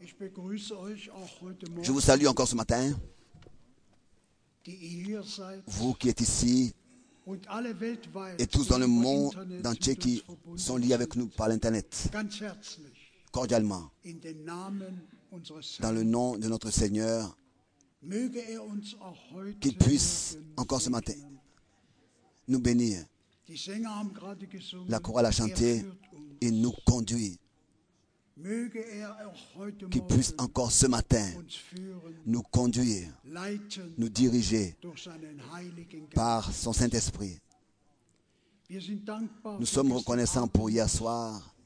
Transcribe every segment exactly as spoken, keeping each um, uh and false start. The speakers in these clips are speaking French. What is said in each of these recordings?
Je vous salue encore ce matin, vous qui êtes ici et tous dans le monde entier qui sont liés avec nous par l'Internet, cordialement, dans le nom de notre Seigneur, qu'il puisse encore ce matin nous bénir. La chorale a chanté et nous conduit. Qu'il puisse encore ce matin nous conduire, nous diriger par son Saint-Esprit. Nous sommes reconnaissants pour hier soir.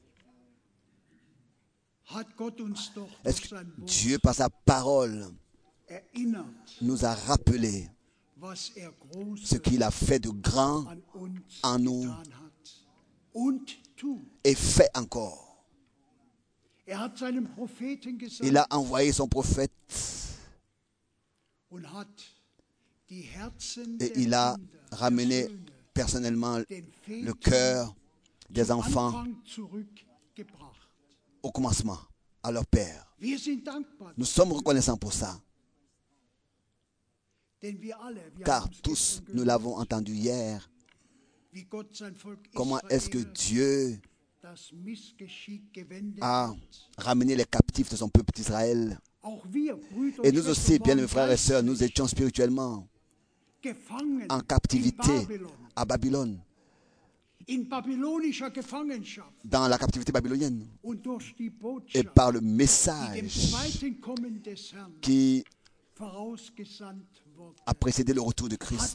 Est-ce que Dieu, par sa parole, nous a rappelé ce qu'il a fait de grand en nous et fait encore? Il a envoyé son prophète et il a ramené personnellement le cœur des enfants au commencement, à leur père. Nous sommes reconnaissants pour ça. Car tous, nous l'avons entendu hier, comment est-ce que Dieu a ramené les captifs de son peuple d'Israël. Et nous aussi, bien mes frères et sœurs, nous étions spirituellement en captivité à Babylone, dans la captivité babylonienne. Et par le message qui a précédé le retour de Christ,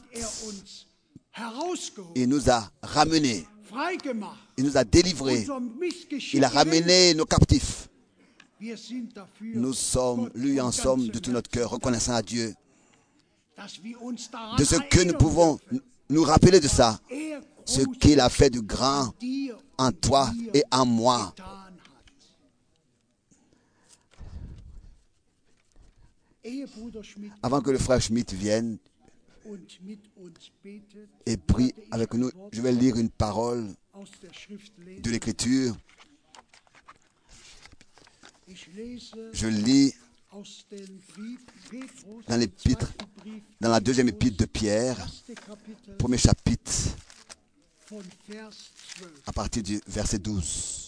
il nous a ramenés. Il nous a délivrés. Il a ramené nos captifs. Nous sommes, lui en sommes de tout notre cœur, reconnaissants à Dieu de ce que nous pouvons nous rappeler de ça, ce qu'il a fait de grand en toi et en moi. Avant que le frère Schmidt vienne et prie avec nous, je vais lire une parole de l'Écriture. Je lis dans l'épître, dans la deuxième épître de Pierre, premier chapitre, à partir du verset douze.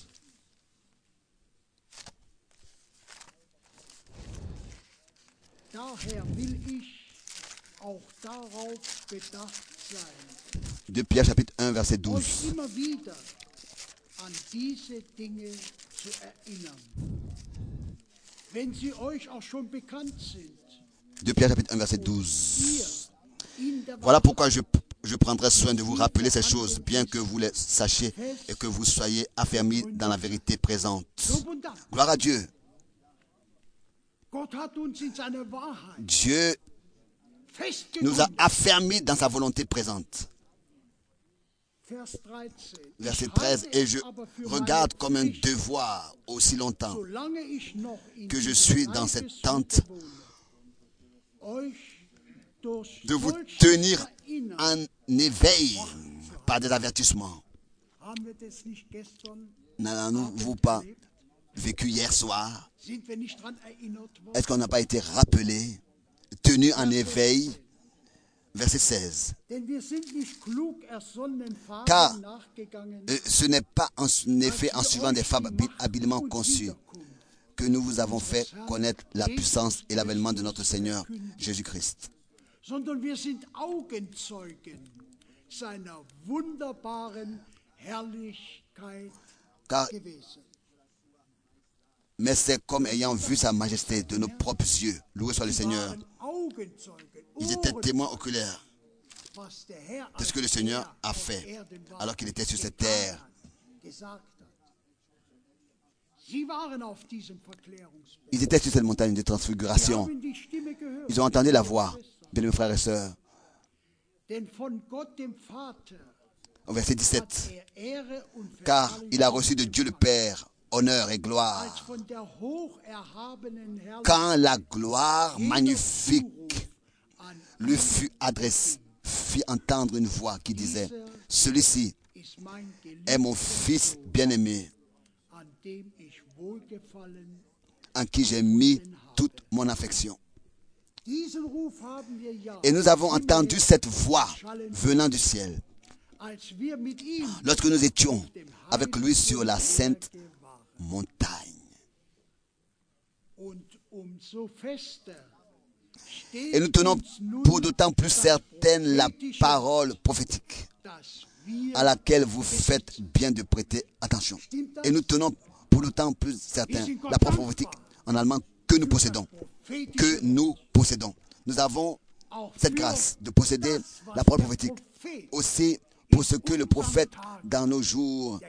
De Pierre chapitre un, verset douze. De Pierre chapitre un, verset douze. Voilà pourquoi je, je prendrai soin de vous rappeler ces choses, bien que vous les sachiez et que vous soyez affermis dans la vérité présente. Gloire à Dieu. Dieu nous a affermis dans sa volonté présente. Verset treize. Et je regarde comme un devoir aussi longtemps que je suis dans cette tente de vous tenir en éveil par des avertissements. N'avons-nous pas vécu hier soir? Est-ce qu'on n'a pas été rappelé, tenu en éveil? Verset seize. Car euh, ce n'est pas en effet en suivant des fables habilement conçues que nous vous avons fait connaître la puissance et l'avènement de notre Seigneur Jésus-Christ. Car, mais c'est comme ayant vu sa majesté de nos propres yeux. Loué soit le Seigneur. Ils étaient témoins oculaires de ce que le Seigneur a fait alors qu'il était sur cette terre. Ils étaient sur cette montagne de transfiguration. Ils ont entendu la voix, bien mes frères et sœurs. Au verset dix-sept. Car il a reçu de Dieu le Père honneur et gloire. Quand la gloire magnifique lui fut adressée, fit entendre une voix qui disait: celui-ci est mon fils bien-aimé, en qui j'ai mis toute mon affection. Et nous avons entendu cette voix venant du ciel lorsque nous étions avec lui sur la sainte montagne. Et nous tenons pour d'autant plus certaine la parole prophétique à laquelle vous faites bien de prêter attention. Et nous tenons pour d'autant plus certain la parole prophétique en allemand que nous possédons. Que nous possédons. Nous avons cette grâce de posséder la parole prophétique. Aussi pour ce que le prophète dans nos jours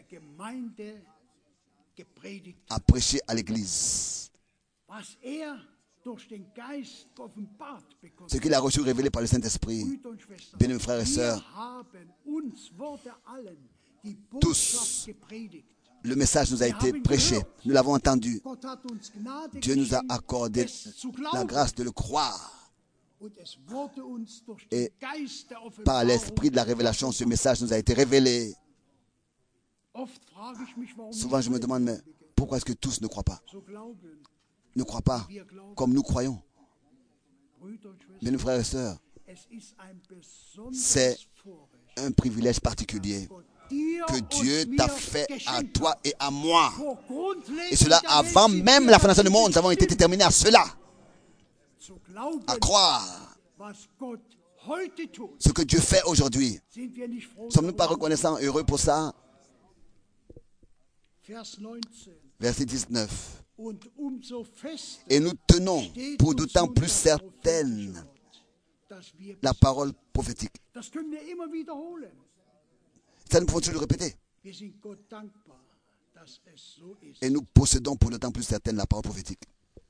a prêché à l'Église. Ce qu'il a reçu révélé par le Saint-Esprit. Bien-aimés frères et sœurs, tous, le message nous a été prêché. Nous l'avons entendu. Dieu nous a accordé la grâce de le croire. Et par l'esprit de la révélation, ce message nous a été révélé. Souvent, je me demande, mais pourquoi est-ce que tous ne croient pas? Ne croient pas comme nous croyons. Mais nos frères et sœurs, c'est un privilège particulier que Dieu t'a fait à toi et à moi. Et cela avant même la fondation du monde, nous avons été déterminés à cela. À croire ce que Dieu fait aujourd'hui. Ne sommes-nous pas reconnaissants, heureux pour ça? Verset dix-neuf. Et nous tenons pour d'autant plus certaine la parole prophétique. Ça nous faut toujours le répéter. Et nous possédons pour d'autant plus certaine la parole prophétique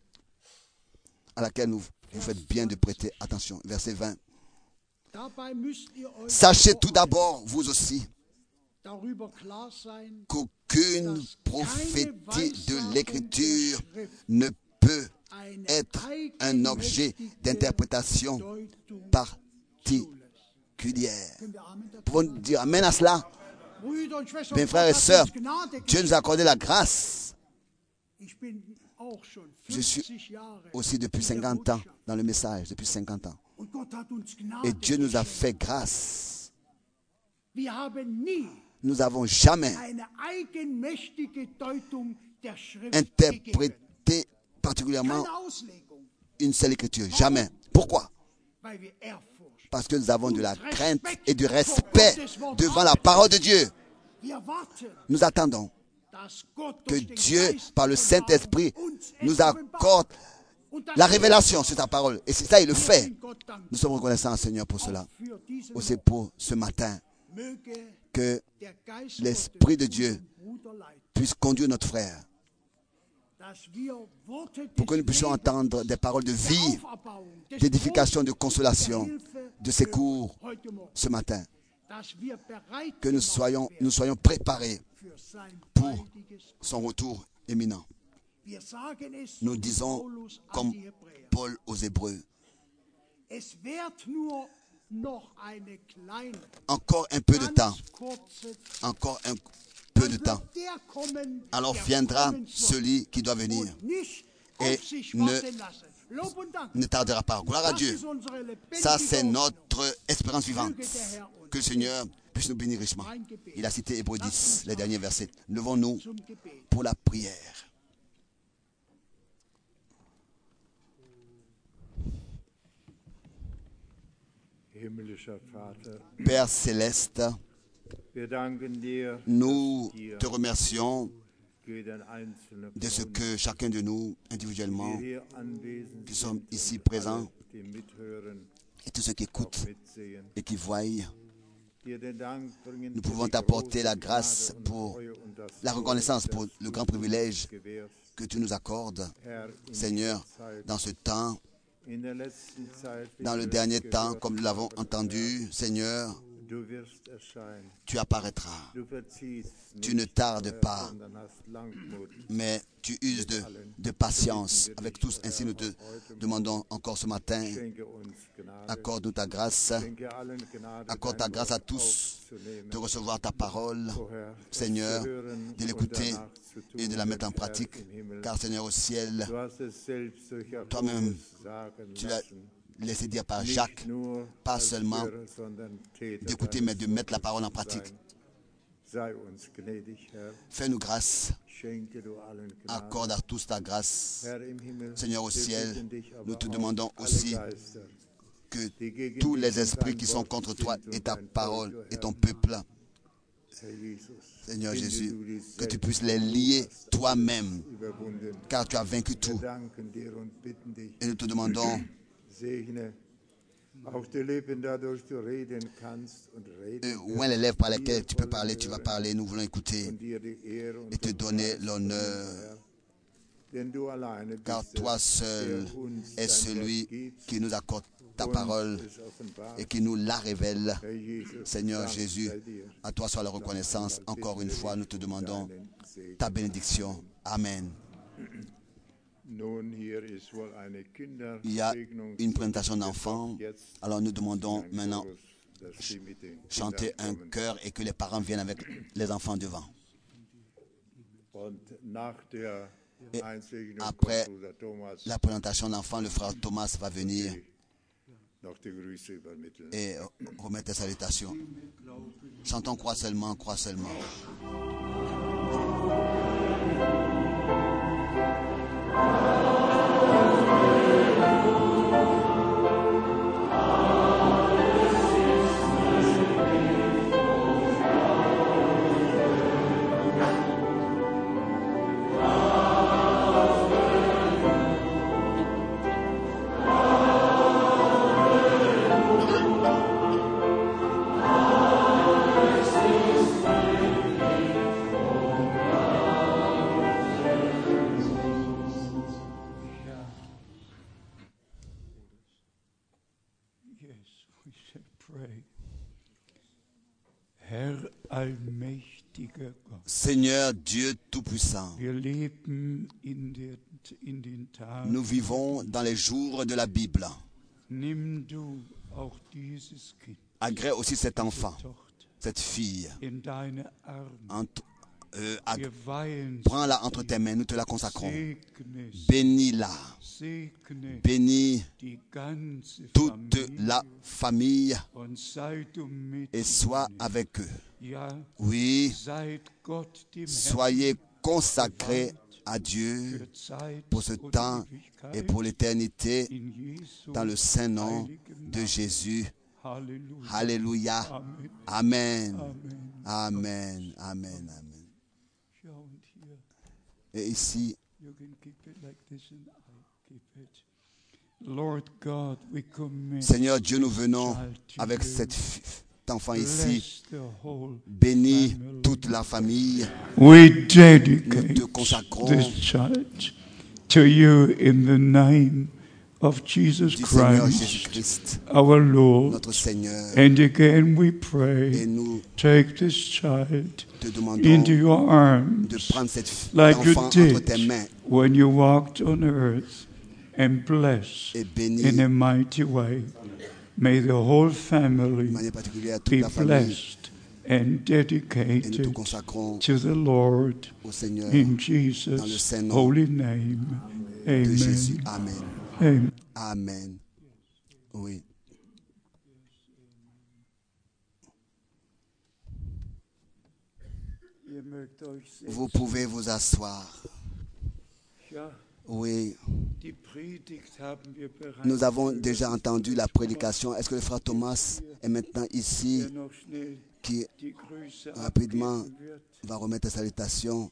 à laquelle nous vous faites bien de prêter attention. Verset vingt. Sachez tout d'abord, vous aussi, qu'aucune prophétie de l'Écriture ne peut être un objet d'interprétation particulière. Pouvons-nous dire amen à cela? Mes frères et sœurs, Dieu nous a accordé la grâce. Je suis aussi depuis cinquante ans dans le message, depuis cinquante ans. Et Dieu nous a fait grâce. Nous n'avons jamais interprété particulièrement une seule écriture. Jamais. Pourquoi? Parce que nous avons de la crainte et du respect devant la parole de Dieu. Nous attendons que Dieu, par le Saint-Esprit, nous accorde la révélation sur sa parole. Et c'est ça, il le fait. Nous sommes reconnaissants, Seigneur, pour cela. Aussi pour ce matin. Que l'Esprit de Dieu puisse conduire notre frère. Pour que nous puissions entendre des paroles de vie, d'édification, de consolation, de secours ce matin. Que nous soyons, nous soyons préparés pour son retour imminent. Nous disons comme Paul aux Hébreux. Encore un peu de temps. Encore un peu de temps. Alors viendra celui qui doit venir. Et ne, ne tardera pas. Gloire à Dieu. Ça, c'est notre espérance vivante. Que le Seigneur puisse nous bénir richement. Il a cité Hébreux dix, les derniers versets. Levons-nous pour la prière. Père céleste, nous te remercions de ce que chacun de nous, individuellement, qui sommes ici présents, et tous ceux qui écoutent et qui voient, nous pouvons t'apporter la grâce pour la reconnaissance, pour le grand privilège que tu nous accordes, Seigneur, dans ce temps. Dans le dernier temps, comme nous l'avons entendu, Seigneur, tu apparaîtras. Tu ne tardes pas, mais tu uses de, de patience avec tous. Ainsi, nous te demandons encore ce matin, accorde-nous ta grâce, accorde ta grâce à tous de recevoir ta parole, Seigneur, de l'écouter et de la mettre en pratique, car Seigneur au ciel, toi-même, tu l'as laissé dire par Jacques, pas seulement d'écouter, mais de mettre la parole en pratique. Fais-nous grâce, accorde à tous ta grâce. Seigneur au ciel, nous te demandons aussi que tous les esprits qui sont contre toi et ta parole et ton peuple, Seigneur Jésus, que tu puisses les lier toi-même, car tu as vaincu tout. Et nous te demandons ouvre les lèvres par lesquelles tu peux parler, tu vas parler, nous voulons écouter et te donner l'honneur. Car toi seul es celui qui nous accorde ta parole et qui nous la révèle. Seigneur Jésus, à toi soit la reconnaissance. Encore une fois, nous te demandons ta bénédiction. Amen. Il y a une présentation d'enfants. Alors nous demandons maintenant chanter un chœur et que les parents viennent avec les enfants devant. Et après la présentation d'enfants, le frère Thomas va venir et remettre les salutations. Chantons croix seulement, croix seulement. Seigneur Dieu Tout-Puissant, nous vivons dans les jours de la Bible. Agrée aussi cet enfant, cette fille, entre, euh, prends-la entre tes mains, nous te la consacrons. Bénis-la, bénis toute la famille et sois avec eux. Oui, soyez consacrés à Dieu pour ce temps et pour l'éternité dans le saint nom de Jésus. Alléluia. Amen. Amen. Amen. Amen. Et ici, Seigneur Dieu, nous venons avec cette enfant ici. Bénis toute la famille. We dedicate Nous te consacrons this child to you in the name of Jesus du Seigneur Christ, Jésus-Christ, our Lord. notre Seigneur. And again we Et pray, nous take this child te demandons into your arms de prendre cet like you enfant entre tes did mains when you walked on earth and bless et bénis in a mighty way. May the whole de family manière particulière toute be la famille. blessed and Et nous te dedicated consacrons to the Lord au Seigneur in dans le Jesus' saint nom holy name. de Jésus. Amen. Amen. Amen. Amen. Oui. Vous pouvez vous asseoir. Oui. Nous avons déjà entendu la prédication. Est-ce que le frère Thomas est maintenant ici, qui rapidement va remettre les salutations?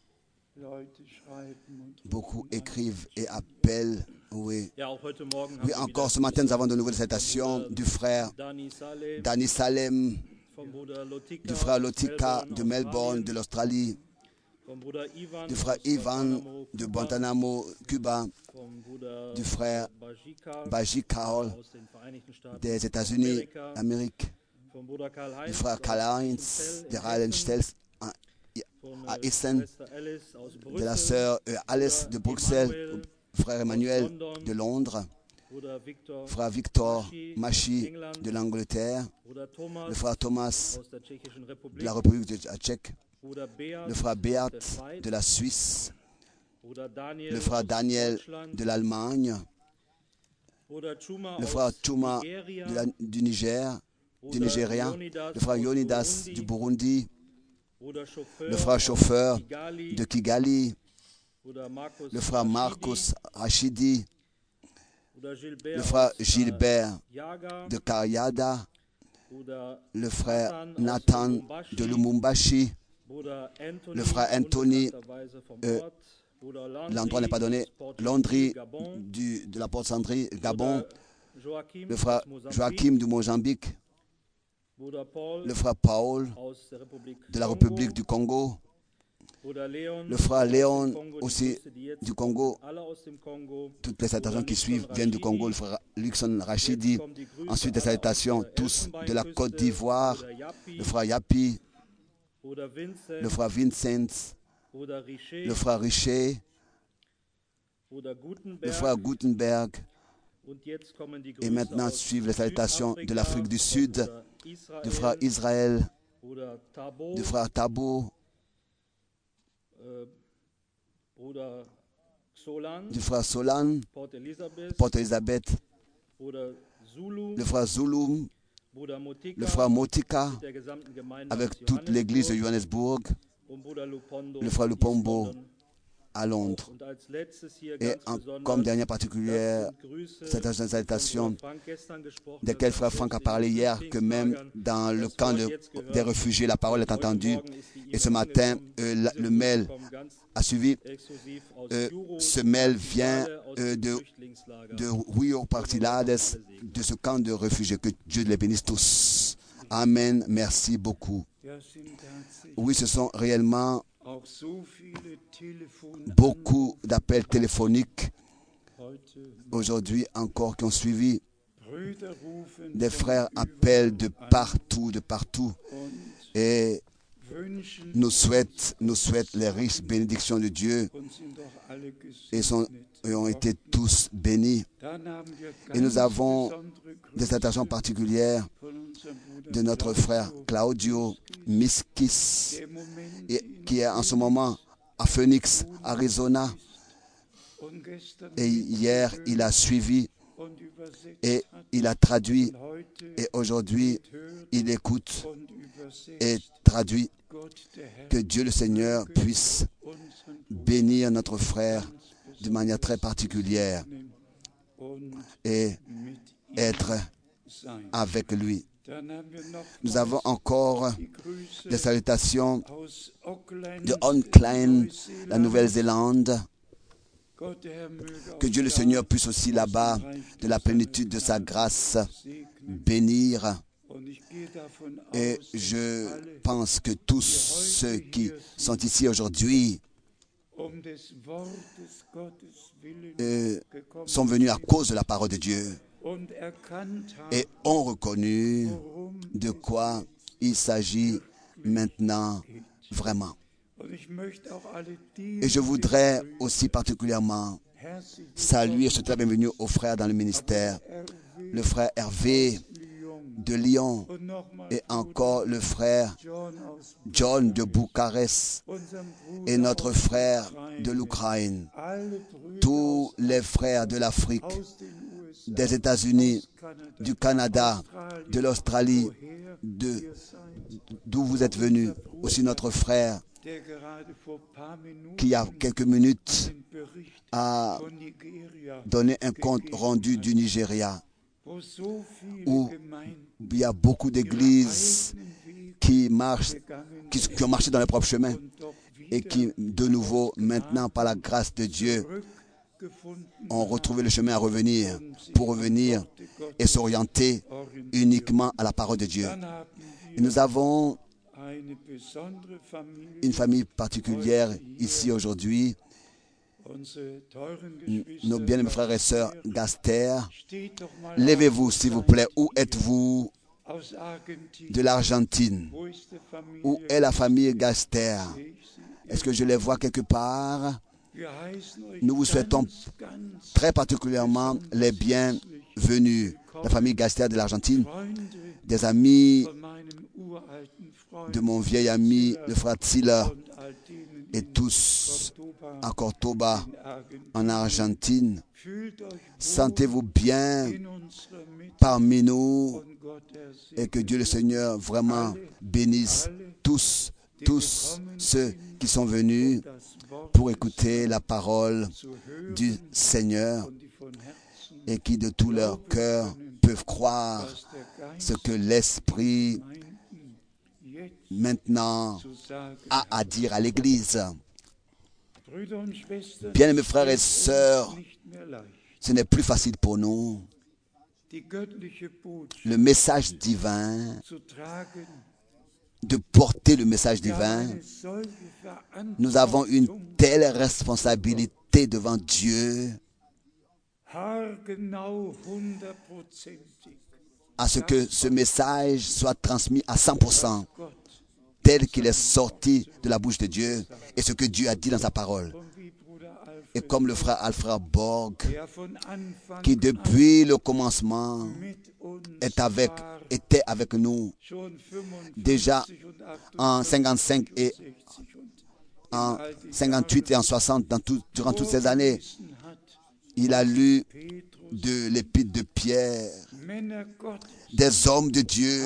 Beaucoup écrivent et appellent. Oui. Oui, encore ce matin, nous avons de nouvelles salutations du frère Danny Salem, du frère Lotika de Melbourne, de l'Australie, du frère Ivan de Guantanamo, Cuba, du frère Baji Kaol des États-Unis d'Amérique, du frère Karl-Heinz de Rheinland-Pfalz à Essen, de la sœur euh, Alice de Bruxelles, frère Emmanuel de Londres, frère Victor Machi de l'Angleterre, le frère Thomas de la République tchèque, le frère Beat de la Suisse, le frère Daniel de l'Allemagne, le frère Chuma de la, du Niger, du Nigeria, le frère Yonidas du Burundi, le frère chauffeur de Kigali, le frère Marcus Rachidi, le frère Gilbert de Karyada, le frère Nathan de Lumumbashi, le frère Anthony, euh, l'endroit n'est pas donné, Landry du, de la Porte Sandry, Gabon, le frère Joachim du Mozambique, le frère Paul de la République du Congo, le frère Léon aussi du Congo. Toutes les salutations qui suivent viennent du Congo. Le frère Luxon Rachidi. Ensuite, les salutations tous de la Côte d'Ivoire. Le frère Yapi, le frère Vincent, le frère Richer, le frère Gutenberg. Et maintenant suivent les salutations de l'Afrique du Sud, du frère Israël, du frère Tabo, du frère Solan, Port Elizabeth, le frère Zulum, le frère Motika, avec toute l'église de Johannesburg, le frère Lupombo à Londres. Et en, comme dernière particulière, cette salutation desquelles frère Franck a parlé hier, que même dans le camp de, des réfugiés, la parole est entendue. Et ce matin, euh, le mail a suivi. Euh, ce mail vient euh, de, de Rio Partilades, de ce camp de réfugiés. Que Dieu les bénisse tous. Amen. Merci beaucoup. Oui, ce sont réellement beaucoup d'appels téléphoniques aujourd'hui encore qui ont suivi. Des frères appellent de partout, de partout et nous souhaitent, nous souhaitent les riches bénédictions de Dieu et, sont, et ont été tous bénis. Et nous avons des salutations particulières de notre frère Claudio Miskis, et, qui est en ce moment à Phoenix, Arizona. Et hier, il a suivi et il a traduit. Et aujourd'hui, il écoute et traduit. Que Dieu le Seigneur puisse bénir notre frère de manière très particulière et être avec lui. Nous avons encore des salutations de Auckland, la Nouvelle-Zélande. Que Dieu le Seigneur puisse aussi là-bas, de la plénitude de sa grâce, bénir. Et je pense que tous ceux qui sont ici aujourd'hui euh, sont venus à cause de la parole de Dieu et ont reconnu de quoi il s'agit maintenant vraiment. Et je voudrais aussi particulièrement saluer, souhaiter la bienvenue aux frères dans le ministère, le frère Hervé de Lyon et encore le frère John de Bucarest et notre frère de l'Ukraine, tous les frères de l'Afrique, des États-Unis, du Canada, de l'Australie, de, d'où vous êtes venus, aussi notre frère qui a quelques minutes a donné un compte rendu du Nigeria, où il y a beaucoup d'églises qui marchent, qui, qui ont marché dans leur propre chemin et qui, de nouveau, maintenant, par la grâce de Dieu, ont retrouvé le chemin à revenir, pour revenir et s'orienter uniquement à la parole de Dieu. Et nous avons une famille particulière ici aujourd'hui. Nos bien-aimés frères et sœurs Gaster, levez-vous s'il vous plaît. Où êtes-vous? de l'Argentine. Où est la famille Gaster? Est-ce que je les vois quelque part? Nous vous souhaitons très particulièrement les bienvenus. La famille Gaster de l'Argentine, des amis de mon vieil ami, le frère Ziller, et tous à Cordoba, en Argentine. Sentez-vous bien parmi nous et que Dieu le Seigneur vraiment bénisse tous, tous ceux qui sont venus pour écouter la parole du Seigneur et qui de tout leur cœur peuvent croire ce que l'Esprit maintenant a à dire à l'Église. Bien-aimés frères et sœurs, ce n'est plus facile pour nous. Le message divin, de porter le message divin, nous avons une telle responsabilité devant Dieu à ce que ce message soit transmis à cent pour cent tel qu'il est sorti de la bouche de Dieu et ce que Dieu a dit dans sa parole. Et comme le frère Alfred Borg, qui depuis le commencement est avec, était avec nous, déjà en cinquante-cinq et en cinquante-huit et en soixante, dans tout, durant toutes ces années, il a lu de l'épître de Pierre. Des hommes de Dieu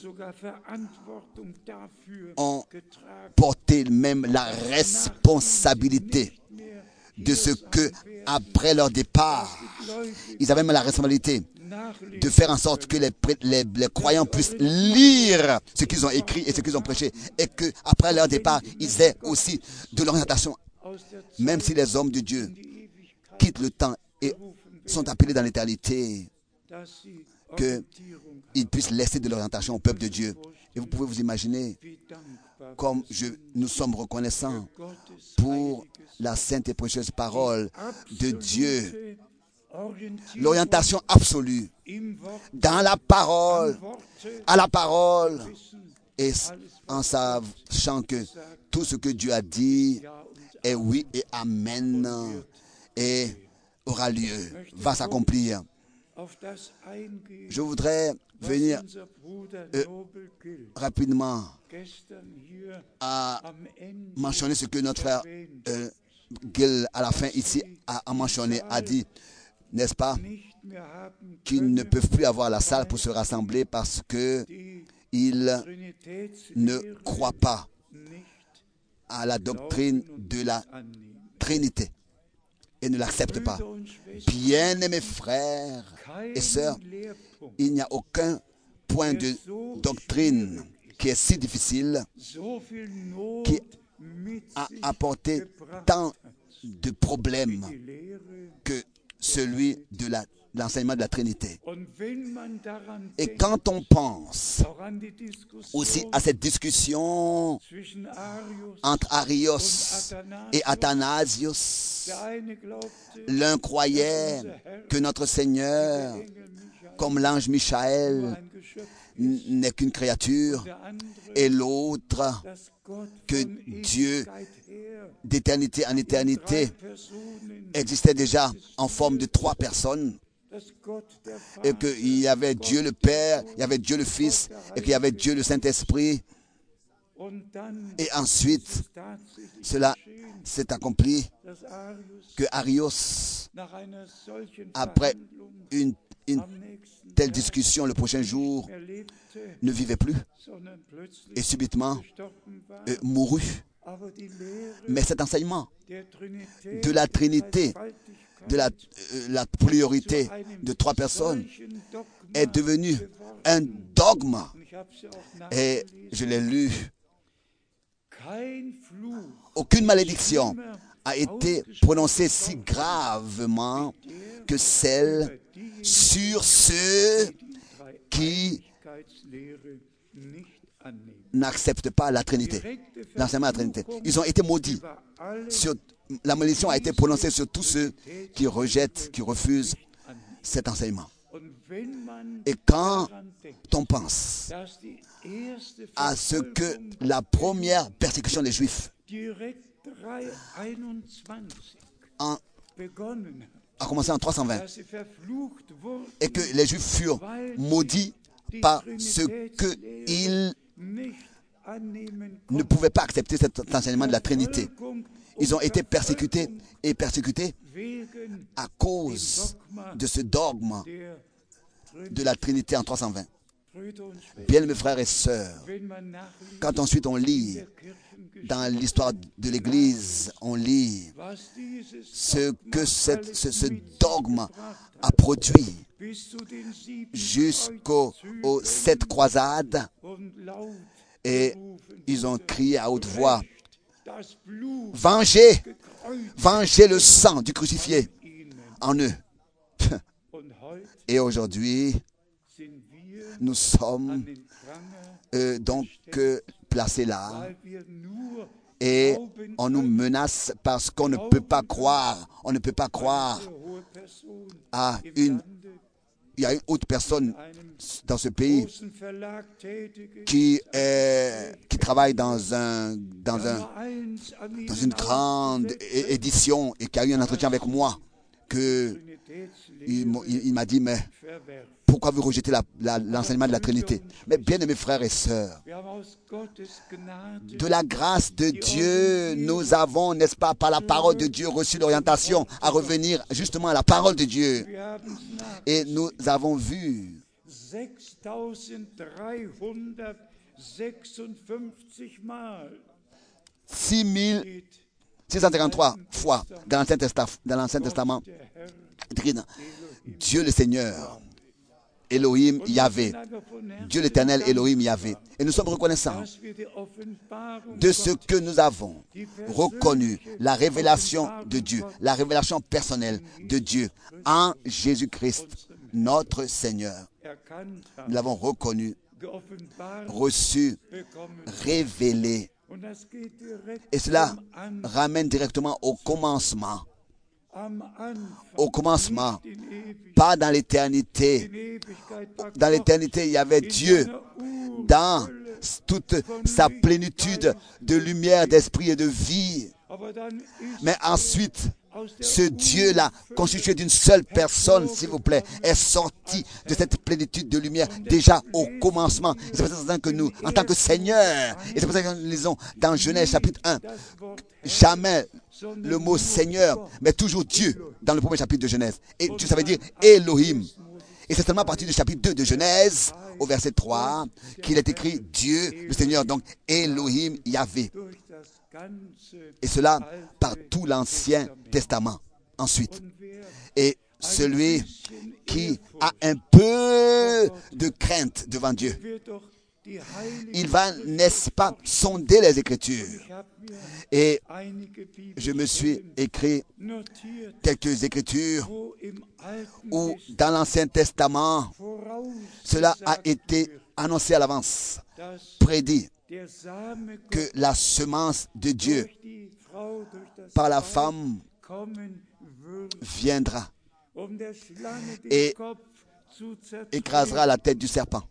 ont porté même la responsabilité de ce que, après leur départ, ils avaient même la responsabilité de faire en sorte que les, les, les croyants puissent lire ce qu'ils ont écrit et ce qu'ils ont prêché, et que après leur départ, ils aient aussi de l'orientation, même si les hommes de Dieu quittent le temps et sont appelés dans l'éternité, qu'ils puissent laisser de l'orientation au peuple de Dieu. Et vous pouvez vous imaginer comme je, nous sommes reconnaissants pour la sainte et précieuse parole de Dieu. L'orientation absolue dans la parole, à la parole, et en sachant que tout ce que Dieu a dit est oui et amen, et aura lieu, va s'accomplir. Je voudrais venir euh, rapidement à mentionner ce que notre frère euh, Gil, à la fin ici, a, a mentionné, a dit, n'est-ce pas, qu'ils ne peuvent plus avoir la salle pour se rassembler parce qu'ils ne croient pas à la doctrine de la Trinité et ne l'acceptent pas. Bien-aimés frères et sœurs, il n'y a aucun point de doctrine qui est si difficile, qui a apporté tant de problèmes que celui de la, l'enseignement de la Trinité. Et quand on pense aussi à cette discussion entre Arios et Athanasios, l'un croyait que notre Seigneur, comme l'ange Michaël, n'est qu'une créature, et l'autre que Dieu, d'éternité en éternité, existait déjà en forme de trois personnes, et qu'il y avait Dieu le Père, il y avait Dieu le Fils, et qu'il y avait Dieu le Saint-Esprit. Et ensuite, cela s'est accompli que Arios, après une, une telle discussion le prochain jour, ne vivait plus et subitement euh, mourut. Mais cet enseignement de la Trinité, de la, euh, la pluralité de trois personnes, est devenu un dogme. Et je l'ai lu. Aucune malédiction a été prononcée si gravement que celle sur ceux qui n'acceptent pas la Trinité, l'enseignement de la Trinité. Ils ont été maudits. Sur, la malédiction a été prononcée sur tous ceux qui rejettent, qui refusent cet enseignement. Et quand quand on pense à ce que la première persécution des Juifs en, a commencé en trois cent vingt et que les Juifs furent maudits parce qu'ils ne pouvaient pas accepter cet enseignement de la Trinité. Ils ont été persécutés et persécutés à cause de ce dogme de la Trinité en trois cent vingt. Bien, mes frères et sœurs, quand ensuite on lit dans l'histoire de l'Église, on lit ce que cette, ce, ce dogme a produit jusqu'aux aux sept croisades, et ils ont crié à haute voix: Vengez, vengez le sang du crucifié en eux. Et aujourd'hui, nous sommes euh, donc euh, placés là, et on nous menace parce qu'on ne peut pas croire, on ne peut pas croire à une, il y a une autre personne dans ce pays qui est, qui travaille dans un, dans un, dans une grande é- édition et qui a eu un entretien avec moi, que il, il, il m'a dit: mais pourquoi vous rejetez la, la, l'enseignement de la Trinité? Mais bien aimés frères et sœurs, de la grâce de Dieu, nous avons, n'est-ce pas, par la parole de Dieu, reçu l'orientation à revenir justement à la parole de Dieu. Et nous avons vu six mille six cent cinquante-trois fois dans l'Ancien Testament, dans l'Ancien Testament, Dieu le Seigneur, Elohim Yahvé, Dieu l'Éternel, Elohim Yahvé. Et nous sommes reconnaissants de ce que nous avons reconnu, la révélation de Dieu, la révélation personnelle de Dieu en Jésus-Christ, notre Seigneur. Nous l'avons reconnu, reçu, révélé. Et cela ramène directement au commencement. Au commencement, pas dans l'éternité. Dans l'éternité, il y avait Dieu dans toute sa plénitude de lumière, d'esprit et de vie. Mais ensuite, ce Dieu-là, constitué d'une seule personne, s'il vous plaît, est sorti de cette plénitude de lumière déjà au commencement. Et c'est pour ça que nous, en tant que Seigneur, et c'est pour ça que nous lisons dans Genèse chapitre un, jamais le mot Seigneur, mais toujours Dieu dans le premier chapitre de Genèse. Et Dieu, ça veut dire Elohim. Et c'est seulement à partir du chapitre deux de Genèse, au verset trois, qu'il est écrit Dieu, le Seigneur, donc Elohim Yahvé. Et cela par tout l'Ancien Testament. Ensuite, et celui qui a un peu de crainte devant Dieu, il va, n'est-ce pas, sonder les Écritures. Et je me suis écrit quelques Écritures où dans l'Ancien Testament, cela a été annoncé à l'avance, prédit, que la semence de Dieu par la femme viendra et écrasera la tête du serpent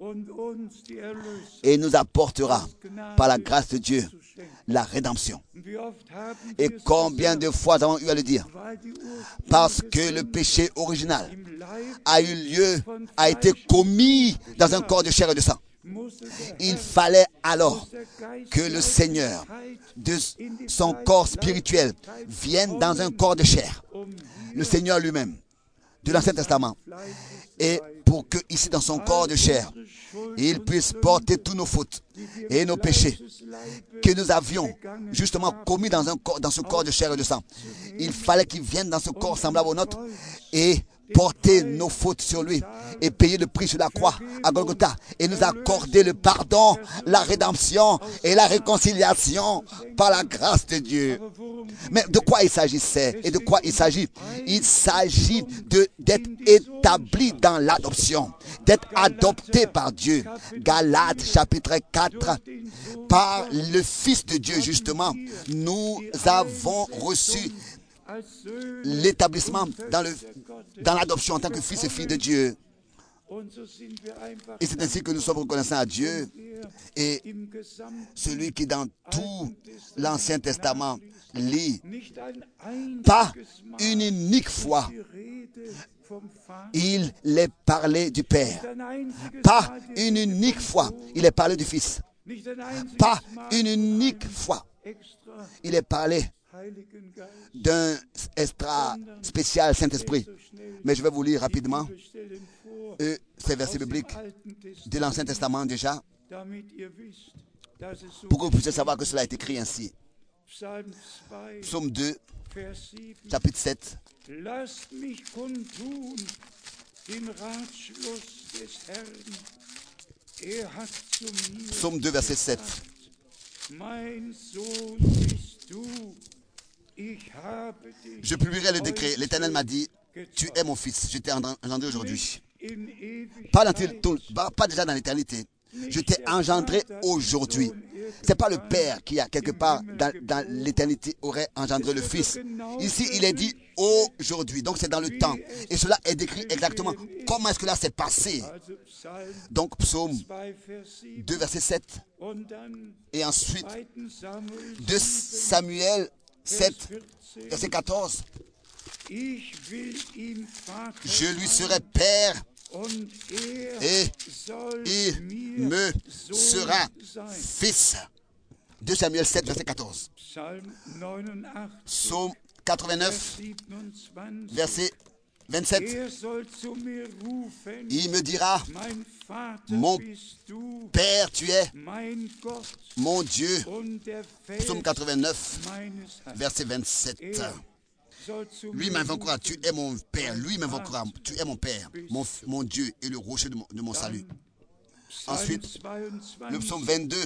et nous apportera par la grâce de Dieu la rédemption. Et combien de fois nous avons eu à le dire? Parce que le péché original a eu lieu, a été commis dans un corps de chair et de sang. Il fallait alors que le Seigneur de son corps spirituel vienne dans un corps de chair, le Seigneur lui-même de l'Ancien Testament, et pour que ici dans son corps de chair il puisse porter tous nos fautes et nos péchés que nous avions justement commis dans, un corps, dans ce corps de chair et de sang. Il fallait qu'il vienne dans ce corps semblable au nôtre et porter nos fautes sur lui et payer le prix sur la croix à Golgotha et nous accorder le pardon, la rédemption et la réconciliation par la grâce de Dieu. Mais de quoi il s'agissait et de quoi il s'agit? Il s'agit de, d'être établi dans l'adoption, d'être adopté par Dieu. Galates chapitre quatre, par le Fils de Dieu justement, nous avons reçu l'établissement dans, le, dans l'adoption en tant que fils et fille de Dieu. Et c'est ainsi que nous sommes reconnaissants à Dieu. Et celui qui dans tout l'Ancien Testament lit, pas une unique fois, il est parlé du Père. Pas une unique fois, il est parlé du Fils. Pas une unique fois, il est parlé d'un extra spécial Saint-Esprit. Mais je vais vous lire rapidement euh, ces versets bibliques de l'Ancien Testament déjà, pour que vous puissiez savoir que cela est écrit ainsi. Psaume deux, chapitre sept. Lasst mich kundtun den Ratschluss des Herrn. Er hat zu mir Psaume deux, verset sept. Mein Sohn bist du. Ich habe dich. Je publierai le décret. L'Éternel m'a dit, tu es mon fils, je t'ai engendré aujourd'hui. Pas, pas, pas déjà dans l'éternité. Je t'ai engendré aujourd'hui. Ce n'est pas le Père qui, a quelque part dans, dans l'éternité, aurait engendré le Fils. Ici, il est dit aujourd'hui. Donc, c'est dans le temps. Et cela est décrit exactement. Comment est-ce que là s'est passé? Donc, Psaume deux, verset sept. Et ensuite, deux Samuel sept, verset quatorze. Je lui serai père. Et il me sera fils. deux Samuel sept, verset quatorze. Psaume quatre-vingt-neuf, verset vingt-sept. Il me dira, mon Père tu es, mon Dieu. Psaume quatre-vingt-neuf, verset vingt-sept. Lui m'invoquera, tu es mon Père. Lui m'invoquera, tu es mon Père, mon, mon Dieu et le rocher de mon, de mon salut. Ensuite, le psaume vingt-deux.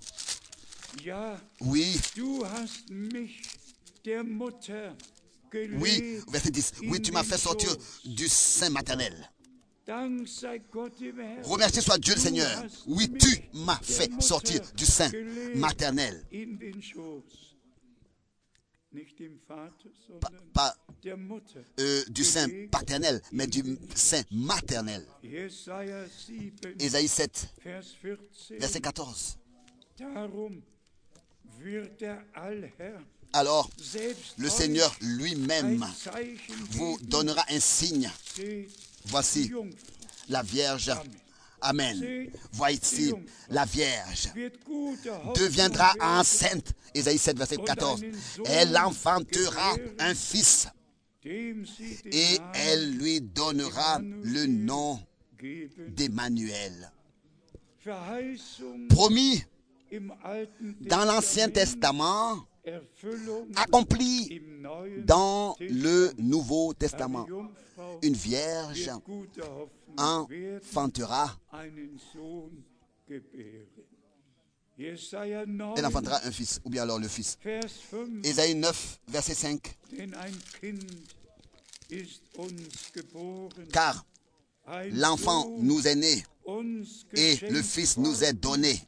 Oui. Oui, verset dix. Oui, tu m'as fait sortir du sein maternel. Remercié soit Dieu le Seigneur. Oui, tu m'as fait sortir du sein maternel. Pas, pas euh, du sein paternel, mais du sein maternel. Ésaïe sept, verset quatorze. Alors, le Seigneur lui-même vous donnera un signe. Voici la Vierge. Amen. Voici la Vierge deviendra enceinte. Ésaïe sept, verset quatorze. Elle enfantera un fils et elle lui donnera le nom d'Emmanuel. Promis dans l'Ancien Testament, accompli dans le Nouveau Testament. Une vierge enfantera, elle enfantera un fils, ou bien alors le fils. Ésaïe neuf, verset cinq. Car l'enfant nous est né et le fils nous est donné.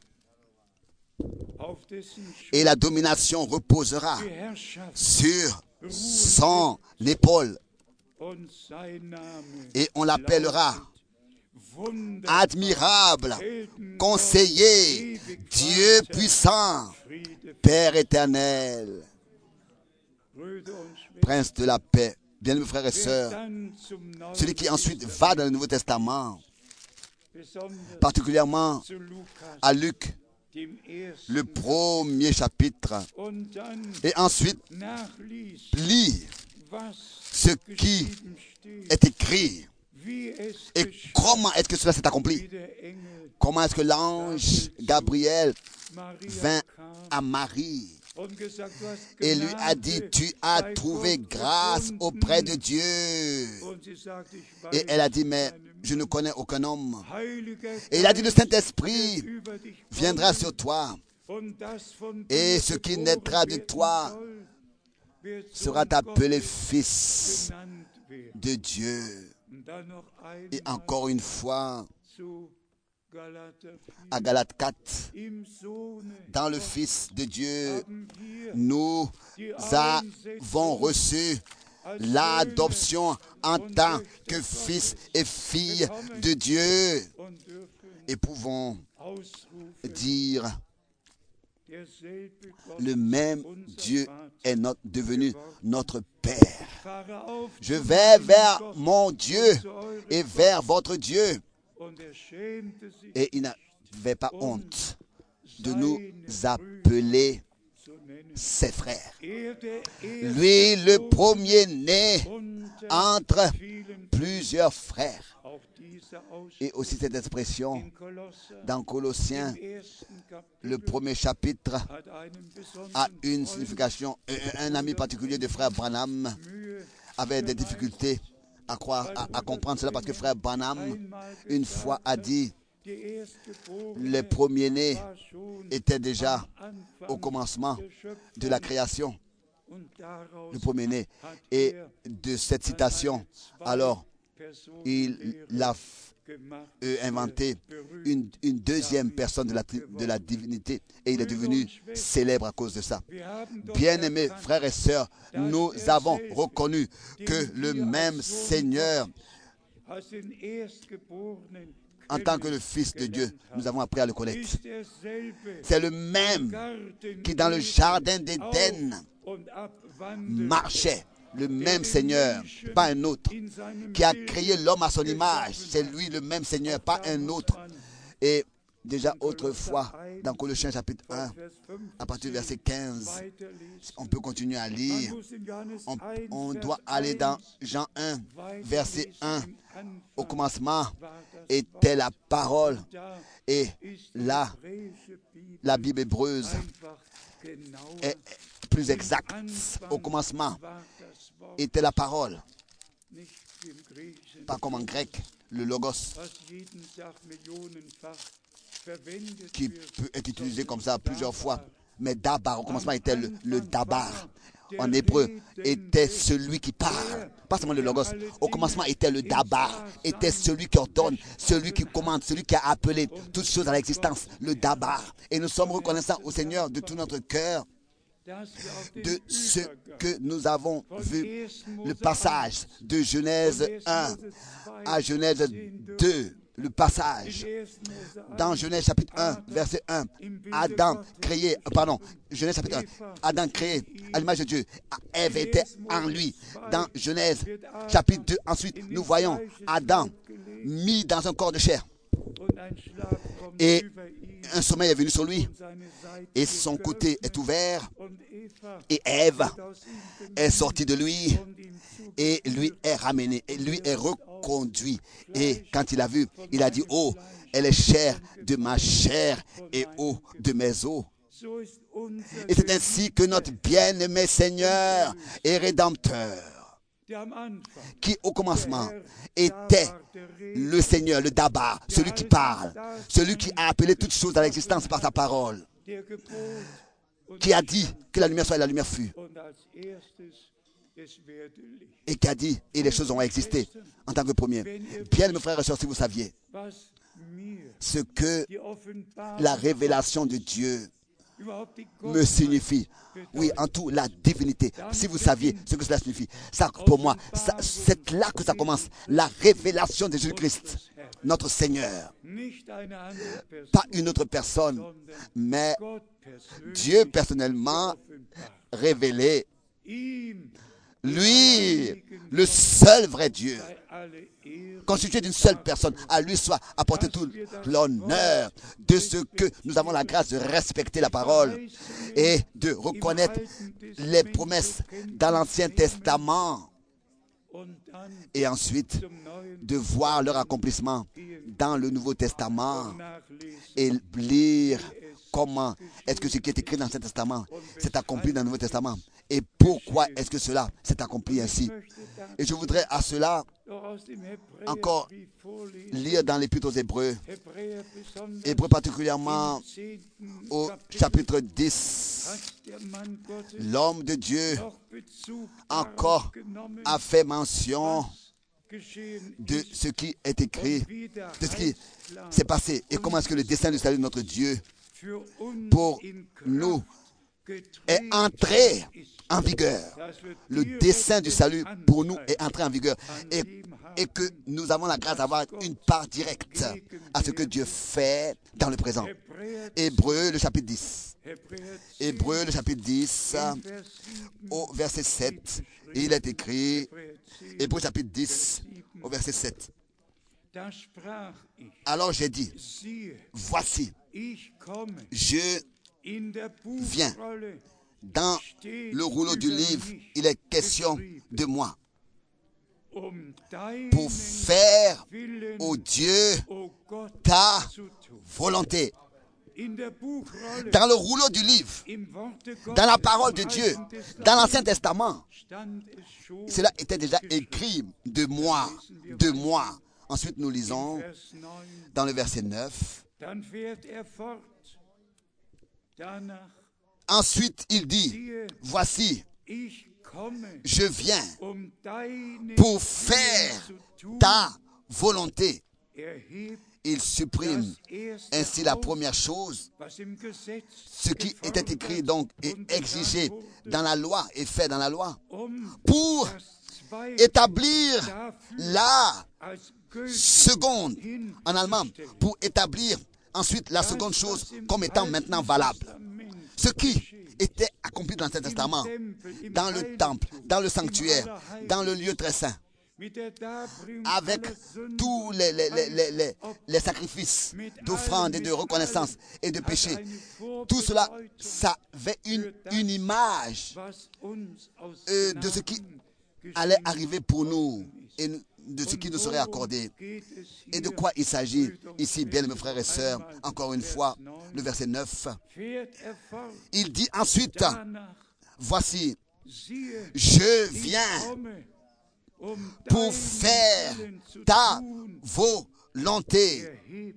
Et la domination reposera sur son épaule. Et on l'appellera admirable, conseiller, Dieu puissant, Père éternel, Prince de la paix. Bien-aimés frères et sœurs, celui qui ensuite va dans le Nouveau Testament, particulièrement à Luc, le premier chapitre, et ensuite lit ce qui est écrit et comment est-ce que cela s'est accompli. Comment est-ce que l'ange Gabriel vint à Marie et lui a dit, tu as trouvé grâce auprès de Dieu. Et elle a dit, mais je ne connais aucun homme. Et il a dit, le Saint-Esprit viendra sur toi. Et ce qui naîtra de toi sera appelé fils de Dieu. Et encore une fois, à Galates quatre, dans le Fils de Dieu, nous avons reçu l'adoption en tant que fils et filles de Dieu. Et pouvons dire, le même Dieu est notre, devenu notre Père. Je vais vers mon Dieu et vers votre Dieu. Et il n'avait pas honte de nous appeler ses frères. Lui, le premier-né entre plusieurs frères. Et aussi cette expression dans Colossiens, le premier chapitre, a une signification. Un ami particulier de frère Branham avait des difficultés à croire, à, à comprendre cela, parce que frère Branham une fois a dit: les premiers-nés étaient déjà au commencement de la création. Le premier-né. Et de cette citation, alors, il a euh, inventé une, une deuxième personne de la, de la divinité, et il est devenu célèbre à cause de ça. Bien-aimés frères et sœurs, nous avons reconnu que le même Seigneur, en tant que le Fils de Dieu, nous avons appris à le connaître. C'est le même qui, dans le jardin d'Éden, marchait. Le même Seigneur, pas un autre, qui a créé l'homme à son image. C'est lui le même Seigneur, pas un autre. Et déjà autrefois, dans Colossiens chapitre un, à partir du verset quinze, on peut continuer à lire. On, on doit aller dans Jean un, verset un. Au commencement était la parole. Et là, la Bible hébreuse est plus exacte. Au commencement était la parole. Pas comme en grec, le logos, qui peut être utilisé comme ça plusieurs fois. Mais dabar, au commencement était le, le dabar. En hébreu, était celui qui parle. Pas seulement le logos. Au commencement était le dabar. Était celui qui ordonne, celui qui commande, celui qui a appelé toutes choses à l'existence. Le dabar. Et nous sommes reconnaissants au Seigneur de tout notre cœur de ce que nous avons vu. Le passage de Genèse un à Genèse deux. Le passage dans Genèse chapitre un, verset un. Adam créé, pardon, Genèse chapitre un. Adam créé à l'image de Dieu. Ève était en lui. Dans Genèse chapitre deux, ensuite, nous voyons Adam mis dans un corps de chair. Et un sommeil est venu sur lui. Et son côté est ouvert. Et Ève est sortie de lui. Et lui est ramené. Et lui est reconduit. Et quand il a vu, il a dit: oh, elle est chair de ma chair et eau de mes os. Et c'est ainsi que notre bien-aimé Seigneur et Rédempteur, qui au commencement était le Seigneur, le Dabar, celui qui parle, celui qui a appelé toutes choses à l'existence par sa parole, qui a dit que la lumière soit et la lumière fut, et qui a dit et les choses ont existé en tant que premier. Bien, mes frères et sœurs, si vous saviez ce que la révélation de Dieu me signifie. Oui, en tout, la divinité. Si vous saviez ce que cela signifie, ça, pour moi, ça, c'est là que ça commence. La révélation de Jésus-Christ, notre Seigneur. Pas une autre personne, mais Dieu personnellement révélé. Lui, le seul vrai Dieu, constitué d'une seule personne, à lui soit apporté tout l'honneur de ce que nous avons la grâce de respecter la parole et de reconnaître les promesses dans l'Ancien Testament et ensuite de voir leur accomplissement dans le Nouveau Testament et lire comment est-ce que ce qui est écrit dans l'Ancien Testament s'est accompli dans le Nouveau Testament et pourquoi est-ce que cela s'est accompli ainsi. Et je voudrais à cela encore lire dans l'Épître aux Hébreux, Hébreux particulièrement au chapitre dix, l'homme de Dieu encore a fait mention de ce qui est écrit, de ce qui s'est passé et comment est-ce que le dessein du salut de notre Dieu pour nous est entré en vigueur. Le dessein du salut pour nous est entré en vigueur. Et, et que nous avons la grâce d'avoir une part directe à ce que Dieu fait dans le présent. Hébreux, le chapitre dix. Hébreux, le chapitre dix, au verset sept. Il est écrit, Hébreux, chapitre dix, au verset sept. Alors j'ai dit, voici, je viens. Dans le rouleau du livre, il est question de moi. Pour faire, ô Dieu, ta volonté. Dans le rouleau du livre, dans la parole de Dieu, dans l'Ancien Testament, cela était déjà écrit de moi, de moi. Ensuite, nous lisons dans le verset neuf. Ensuite, il dit, voici, je viens pour faire ta volonté. Il supprime ainsi la première chose, ce qui était écrit donc et exigé dans la loi et fait dans la loi, pour établir la seconde, en allemand, pour établir ensuite la seconde chose comme étant maintenant valable. Ce qui était accompli dans l'Ancien Testament, dans le temple, dans le sanctuaire, dans le lieu très saint, avec tous les, les, les, les, les, les sacrifices d'offrande et de reconnaissance et de péché. Tout cela, ça avait une, une image euh, de ce qui allait arriver pour nous et de ce qui nous serait accordé. Et de quoi il s'agit ici, bien mes frères et sœurs, encore une fois, le verset neuf. Il dit ensuite, voici, je viens pour faire ta volonté.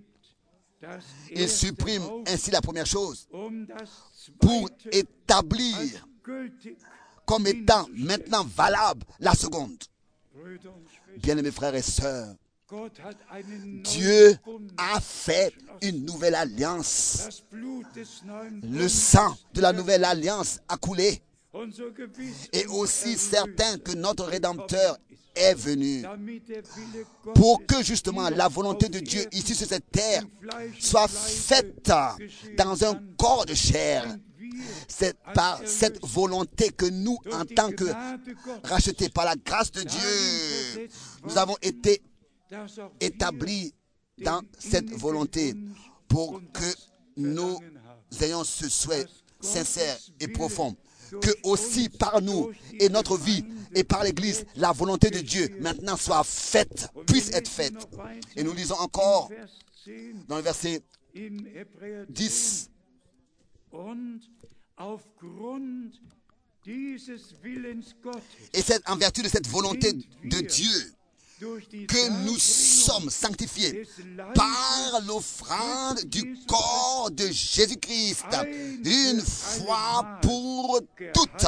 Il supprime ainsi la première chose pour établir comme étant maintenant valable la seconde. Bien-aimés frères et sœurs, Dieu a fait une nouvelle alliance. Le sang de la nouvelle alliance a coulé. Et aussi certain que notre Rédempteur est venu pour que justement la volonté de Dieu ici sur cette terre soit faite dans un corps de chair. C'est par cette volonté que nous, en tant que rachetés par la grâce de Dieu, nous avons été établis dans cette volonté pour que nous ayons ce souhait sincère et profond. Que aussi par nous et notre vie et par l'Église, la volonté de Dieu maintenant soit faite, puisse être faite. Et nous lisons encore dans le verset dix. Et c'est en vertu de cette volonté de Dieu que nous sommes sanctifiés par l'offrande du corps de Jésus-Christ, une fois pour toutes.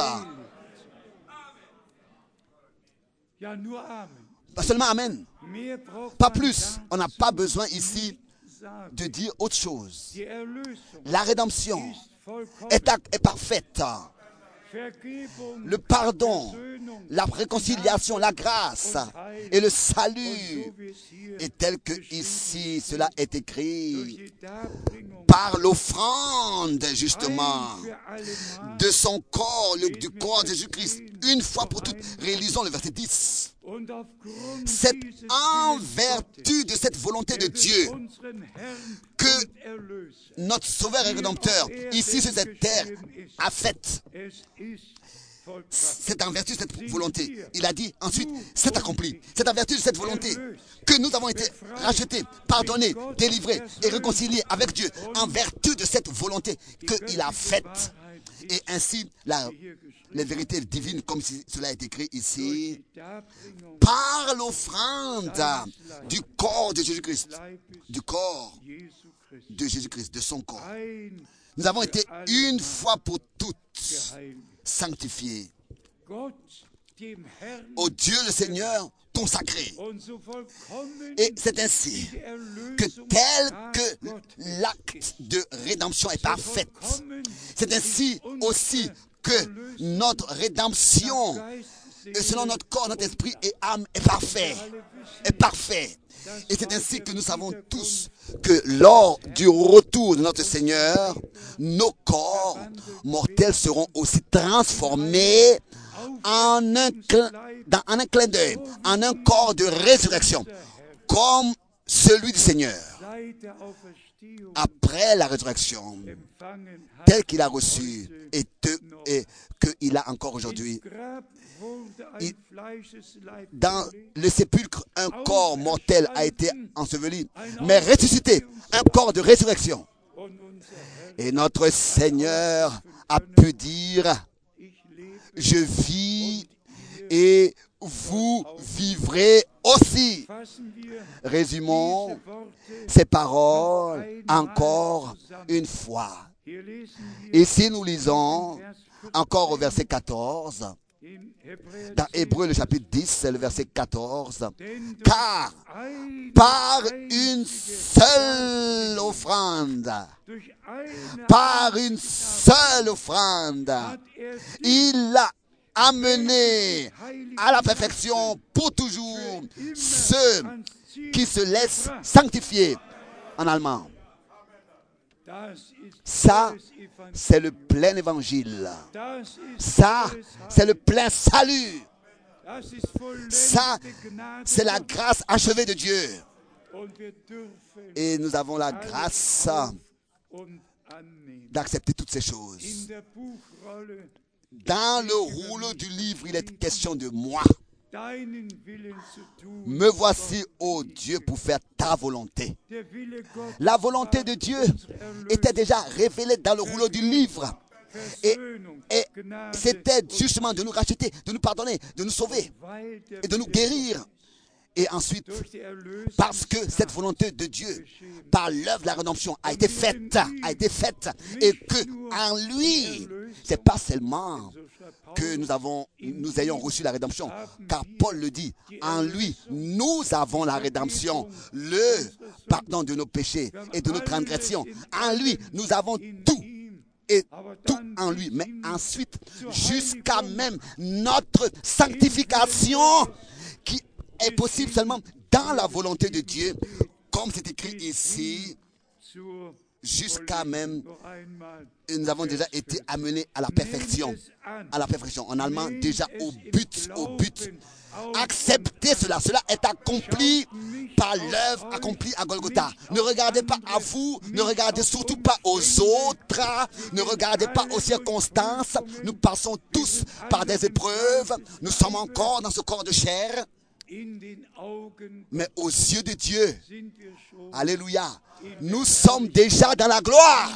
Pas seulement Amen, pas plus. On n'a pas besoin ici de dire autre chose. La rédemption est, est parfaite. Le pardon, la réconciliation, la grâce et le salut est tel que ici cela est écrit par l'offrande justement de son corps, le, du corps de Jésus-Christ, une fois pour toutes. Réalisons le verset dix. C'est en vertu de cette volonté de Dieu que notre Sauveur et Rédempteur, ici sur cette terre, a fait. C'est en vertu de cette volonté. Il a dit ensuite, c'est accompli. C'est en vertu de cette volonté que nous avons été rachetés, pardonnés, délivrés et réconciliés avec Dieu. En vertu de cette volonté qu'il a faite. Et ainsi, la, les vérités divines, comme si cela est écrit ici, par l'offrande du corps de Jésus-Christ, du corps de Jésus-Christ, de son corps. Nous avons été une fois pour toutes sanctifiés. au Dieu le Seigneur consacré. Et c'est ainsi que tel que l'acte de rédemption est parfait, c'est ainsi aussi que notre rédemption, selon notre corps, notre esprit et âme, est parfait. Est parfait. Et c'est ainsi que nous savons tous que lors du retour de notre Seigneur, nos corps mortels seront aussi transformés en un, cl- dans, en un clin d'œil, en un corps de résurrection, comme celui du Seigneur. Après la résurrection, tel qu'il a reçu et, te, et qu'il a encore aujourd'hui. Il, dans le sépulcre, un corps mortel a été enseveli, mais ressuscité, un corps de résurrection. Et notre Seigneur a pu dire, je vis et vous vivrez aussi. Résumons ces paroles encore une fois. Ici, nous lisons encore au verset quatorze. Dans Hébreux, le chapitre dix, c'est le verset quatorze. Car par une seule offrande, par une seule offrande, il a amené à la perfection pour toujours ceux qui se laissent sanctifier. En allemand. Ça, c'est le plein évangile. Ça, c'est le plein salut. Ça, c'est la grâce achevée de Dieu. Et nous avons la grâce d'accepter toutes ces choses. Dans le rouleau du livre, il est question de moi. Me voici, ô Dieu, pour faire ta volonté. La volonté de Dieu était déjà révélée dans le rouleau du livre. Et, et c'était justement de nous racheter, de nous pardonner, de nous sauver et de nous guérir. Et ensuite, parce que cette volonté de Dieu, par l'œuvre de la rédemption, a été faite, a été faite, et que en lui, c'est pas seulement que nous avons, nous ayons reçu la rédemption, car Paul le dit, en lui, nous avons la rédemption, le pardon de nos péchés et de nos transgressions. En lui, nous avons tout. Et tout en lui. Mais ensuite, jusqu'à même notre sanctification, qui est possible seulement dans la volonté de Dieu, comme c'est écrit ici, jusqu'à même, nous avons déjà été amenés à la perfection, à la perfection, en allemand, déjà au but, au but. Acceptez cela, cela est accompli par l'œuvre accomplie à Golgotha. Ne regardez pas à vous, ne regardez surtout pas aux autres, ne regardez pas aux circonstances. Nous passons tous par des épreuves, nous sommes encore dans ce corps de chair. Mais aux yeux de Dieu, alléluia, nous sommes déjà dans la gloire.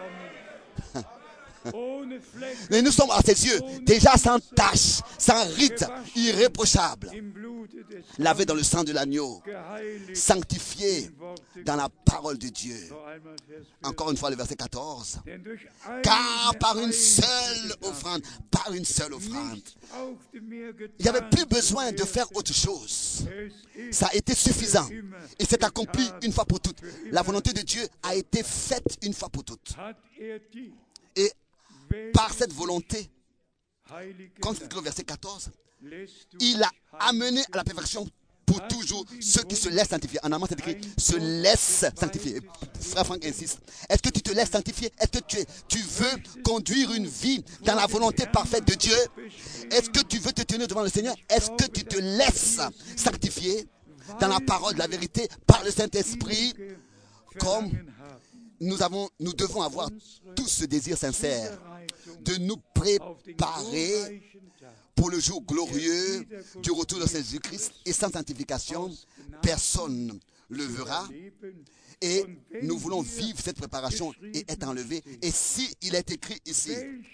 Et nous sommes à ses yeux déjà sans tache, sans ride, irréprochable, lavé dans le sang de l'agneau, sanctifié dans la parole de Dieu. Encore une fois le verset quatorze. Car par une seule offrande, par une seule offrande, il n'y avait plus besoin de faire autre chose. Ça a été suffisant. Et c'est accompli une fois pour toutes. La volonté de Dieu a été faite une fois pour toutes. Et par cette volonté, comme c'est écrit au verset quatorze, il a amené à la perfection pour toujours ceux qui se laissent sanctifier. En allemand, c'est écrit se laissent sanctifier. Frère Franck insiste. Est-ce que tu te laisses sanctifier? Est-ce que tu, es, tu veux conduire une vie dans la volonté parfaite de Dieu? Est-ce que tu veux te tenir devant le Seigneur? Est-ce que tu te laisses sanctifier dans la parole de la vérité par le Saint-Esprit? Comme nous, avons, nous devons avoir tous ce désir sincère de nous préparer pour le jour glorieux du retour de Jésus-Christ. Et sans sanctification, personne ne le verra. Et nous voulons vivre cette préparation et être enlevés. Et si il est écrit ici,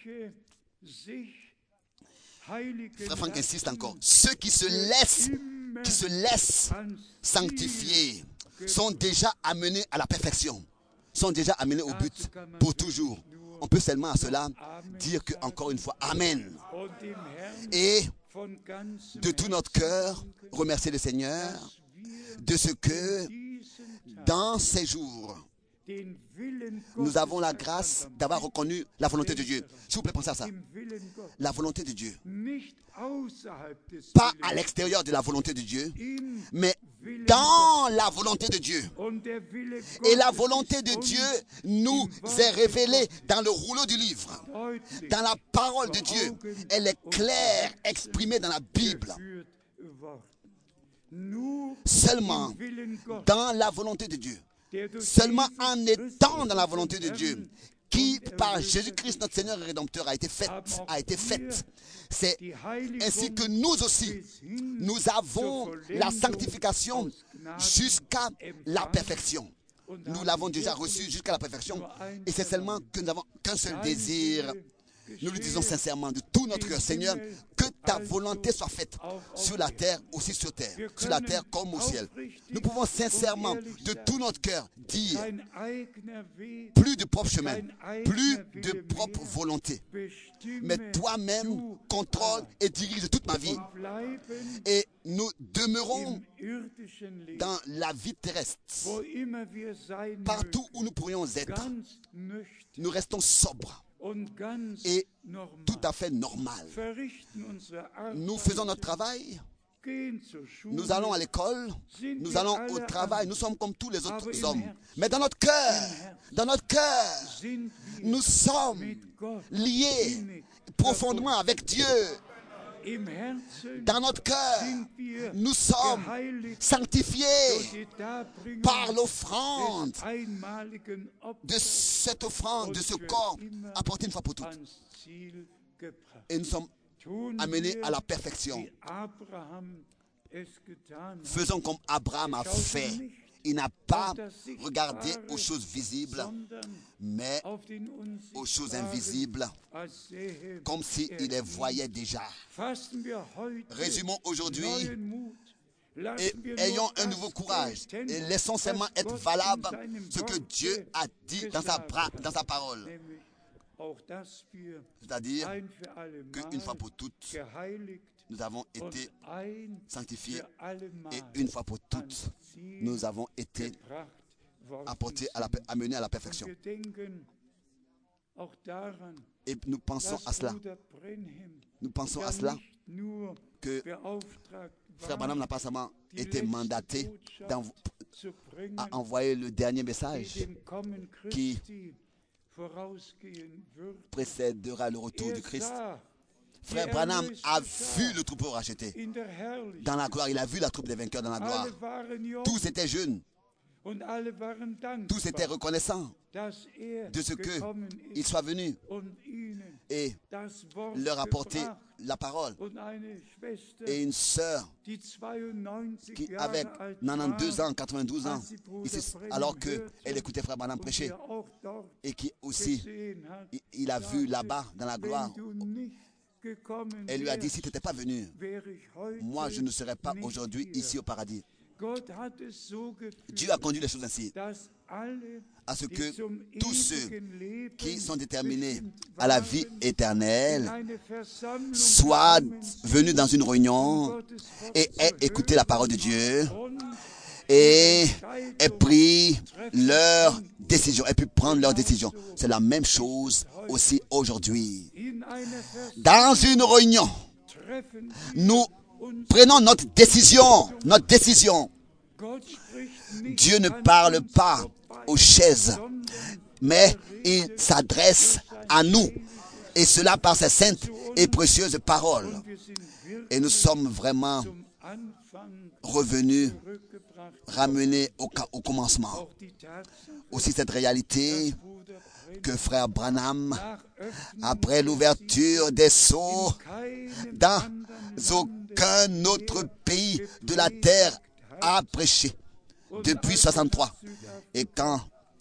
Frère Franck insiste encore, ceux qui se laissent, qui se laissent sanctifier sont déjà amenés à la perfection, sont déjà amenés au but pour toujours. On peut seulement à cela dire que, encore une fois, Amen. Et de tout notre cœur remercier le Seigneur de ce que dans ces jours, nous avons la grâce d'avoir reconnu la volonté de Dieu. S'il vous plaît, pensez à ça. La volonté de Dieu. Pas à l'extérieur de la volonté de Dieu, mais dans la volonté de Dieu. Et la volonté de Dieu nous est révélée dans le rouleau du livre. Dans la parole de Dieu. Elle est claire, exprimée dans la Bible. Seulement dans la volonté de Dieu. Seulement en étant dans la volonté de Dieu, qui par Jésus-Christ notre Seigneur et Rédempteur a été faite, a été faite. C'est ainsi que nous aussi, nous avons la sanctification jusqu'à la perfection. Nous l'avons déjà reçu jusqu'à la perfection. Et c'est seulement que nous n'avons qu'un seul désir. Nous lui disons sincèrement de tout notre cœur, Seigneur, que ta volonté soit faite sur la terre, aussi sur terre, sur la terre comme au ciel. Nous pouvons sincèrement, de tout notre cœur, dire plus de propre chemin, plus de propre volonté. Mais toi-même contrôle et dirige toute ma vie. Et nous demeurons dans la vie terrestre. Partout où nous pourrions être, nous restons sobres. Et tout à fait normal. Nous faisons notre travail, nous allons à l'école, nous allons au travail, nous sommes comme tous les autres hommes. Mais dans notre cœur, dans notre cœur, nous sommes liés profondément avec Dieu. Dans notre cœur, nous sommes sanctifiés par l'offrande de cette offrande, de ce corps apporté une fois pour toutes. Et nous sommes amenés à la perfection. Faisons comme Abraham a fait. Il n'a pas regardé aux choses visibles, mais aux choses invisibles, comme s'il les voyait déjà. Résumons aujourd'hui et ayons un nouveau courage et laissons seulement être valable ce que Dieu a dit dans sa, dans sa parole. C'est-à-dire qu'une fois pour toutes, nous avons été sanctifiés et une fois pour toutes, nous avons été apportés, à la, amenés à la perfection. Et nous pensons à cela. Nous pensons à cela que Frère Branham n'a pas seulement été mandaté à envoyer le dernier message qui précédera le retour du Christ. Frère Branham a vu le troupeau racheté dans la gloire. Il a vu la troupe des vainqueurs dans la gloire. Tous étaient jeunes. Tous étaient reconnaissants de ce qu'il soit venu et leur apporter la parole. Et une sœur qui avait quatre-vingt-douze ans, quatre-vingt-douze ans, ici, alors qu'elle écoutait Frère Branham prêcher, et qui aussi, il a vu là-bas dans la gloire. Elle lui a dit, si tu n'étais pas venu, moi je ne serais pas aujourd'hui ici au paradis. Dieu a conduit les choses ainsi, à ce que tous ceux qui sont déterminés à la vie éternelle soient venus dans une réunion et aient écouté la parole de Dieu et aient pris leur décision, aient pu prendre leur décision. C'est la même chose aussi aujourd'hui. Dans une réunion, nous prenons notre décision, notre décision. Dieu ne parle pas aux chaises, mais il s'adresse à nous, et cela par ses saintes et précieuses paroles. Et nous sommes vraiment revenus, ramenés au, au commencement. Aussi cette réalité que Frère Branham, après l'ouverture des sceaux, dans aucun autre pays de la terre a prêché depuis soixante-trois. Et quand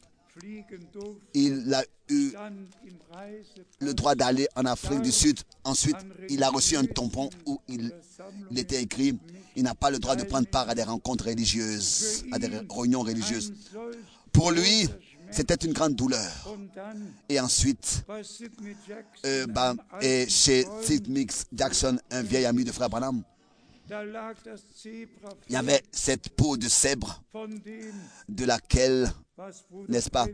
il a eu le droit d'aller en Afrique du Sud, ensuite il a reçu un tampon où il, il était écrit « Il n'a pas le droit de prendre part à des rencontres religieuses, à des réunions religieuses ». Pour lui, C'était une grande douleur. Et ensuite, euh, bah, et chez Sidney Jackson, un vieil ami de frère Branham, il y avait cette peau de zèbre de laquelle, n'est-ce pas,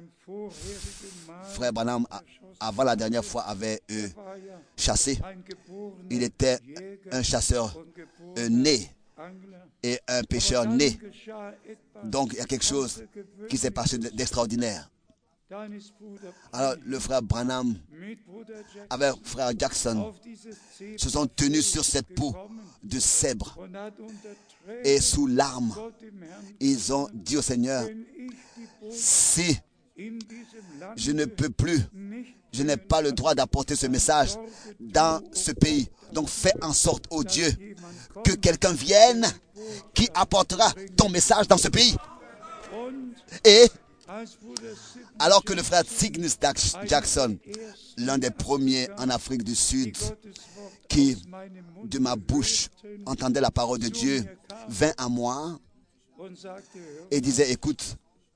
frère Branham, avant la dernière fois, avait euh, chassé. Il était un chasseur euh, né et un pêcheur né. Donc, il y a quelque chose qui s'est passé d'extraordinaire. Alors, le frère Branham avec frère Jackson se sont tenus sur cette peau de zèbre. Et sous larmes, ils ont dit au Seigneur, si je ne peux plus, je n'ai pas le droit d'apporter ce message dans ce pays. Donc fais en sorte, ô Dieu, que quelqu'un vienne qui apportera ton message dans ce pays. Et alors que le frère Sidney Jackson, l'un des premiers en Afrique du Sud, qui de ma bouche entendait la parole de Dieu, vint à moi et disait, écoute,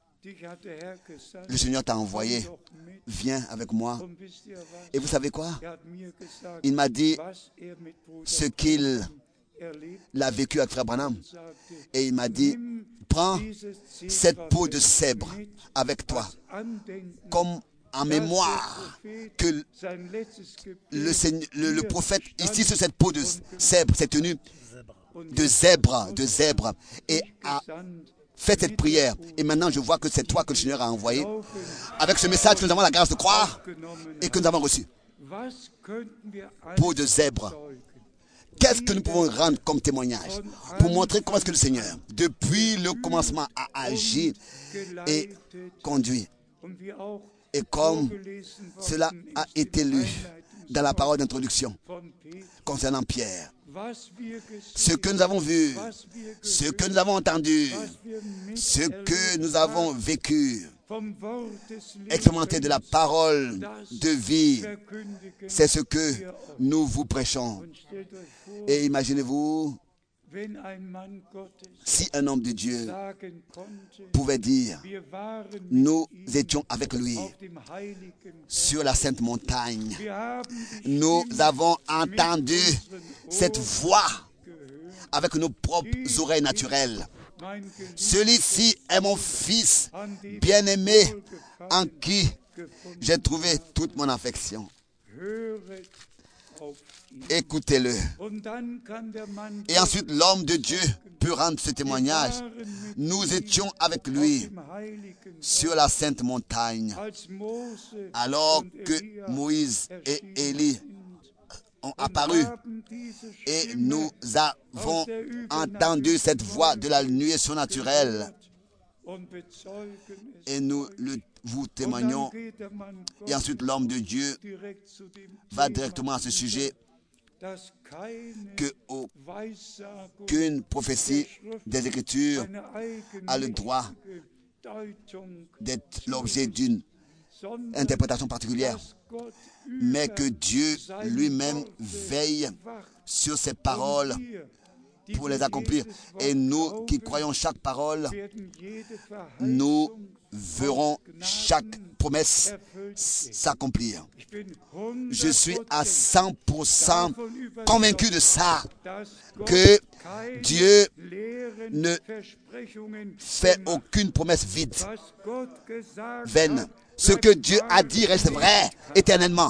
le Seigneur t'a envoyé, viens avec moi. Et vous savez quoi? Il m'a dit ce qu'il a vécu avec frère Branham. Et il m'a dit, prends cette peau de zèbre avec toi, comme en mémoire que le, Seigneur, le, le prophète ici sur cette peau de zèbre s'est tenu de zèbre, de zèbre, et a fait cette prière. Et maintenant, je vois que c'est toi que le Seigneur a envoyé avec ce message que nous avons la grâce de croire et que nous avons reçu. Peau de zèbre. Qu'est-ce que nous pouvons rendre comme témoignage pour montrer comment est-ce que le Seigneur, depuis le commencement, a agi et conduit. Et comme cela a été lu dans la parole d'introduction concernant Pierre, ce que nous avons vu, ce que nous avons entendu, ce que nous avons vécu, expérimenté de la parole de vie, c'est ce que nous vous prêchons. Et imaginez-vous, si un homme de Dieu pouvait dire, nous étions avec lui sur la sainte montagne, nous avons entendu cette voix avec nos propres oreilles naturelles. Celui-ci est mon fils bien-aimé en qui j'ai trouvé toute mon affection. Écoutez-le. Et ensuite, l'homme de Dieu peut rendre ce témoignage. Nous étions avec lui sur la sainte montagne, alors que Moïse et Élie ont apparu, et nous avons entendu cette voix de la nuée surnaturelle, et nous le, vous témoignons. Et ensuite, l'homme de Dieu va directement à ce sujet, que aucune prophétie des Écritures a le droit d'être l'objet d'une interprétation particulière, mais que Dieu lui-même veille sur ses paroles pour les accomplir. Et nous qui croyons chaque parole, nous verrons chaque promesse s'accomplir. Je suis à cent pour cent convaincu de ça, que Dieu ne fait aucune promesse vide, vaine. Ce que Dieu a dit reste vrai éternellement.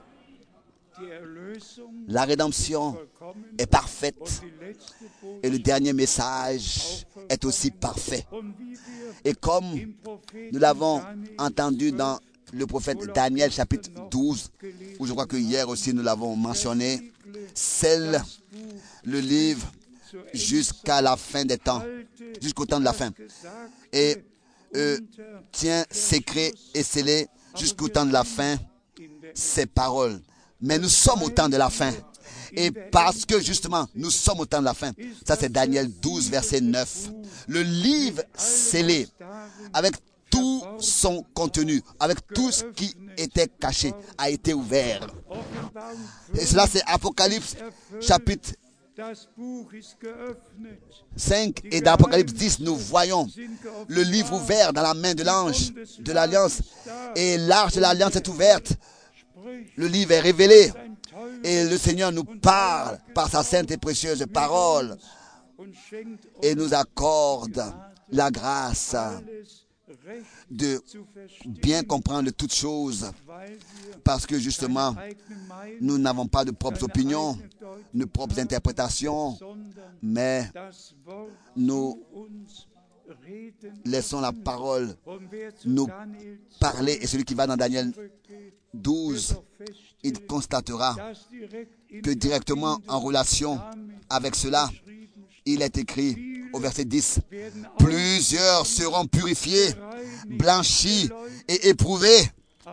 La rédemption est parfaite et le dernier message est aussi parfait. Et comme nous l'avons entendu dans le prophète Daniel chapitre douze, où je crois que hier aussi nous l'avons mentionné, scelle le livre jusqu'à la fin des temps, jusqu'au temps de la fin. Et euh, tient secret et scellé jusqu'au temps de la fin ces paroles. Mais nous sommes au temps de la fin. Et parce que justement, nous sommes au temps de la fin. Ça, c'est Daniel douze, verset neuf. Le livre scellé, avec tout son contenu, avec tout ce qui était caché, a été ouvert. Et cela, c'est Apocalypse, chapitre cinq et dans Apocalypse dix, nous voyons le livre ouvert dans la main de l'ange de l'Alliance. Et l'arche de l'Alliance est ouverte. Le livre est révélé. Et le Seigneur nous parle par sa sainte et précieuse parole. Et nous accorde la grâce de bien comprendre toutes choses, parce que justement, nous n'avons pas de propres opinions, de propres interprétations, mais nous laissons la parole nous parler. Et celui qui va dans Daniel douze, il constatera que directement en relation avec cela, il est écrit au verset dix, « Plusieurs seront purifiés, blanchis et éprouvés. »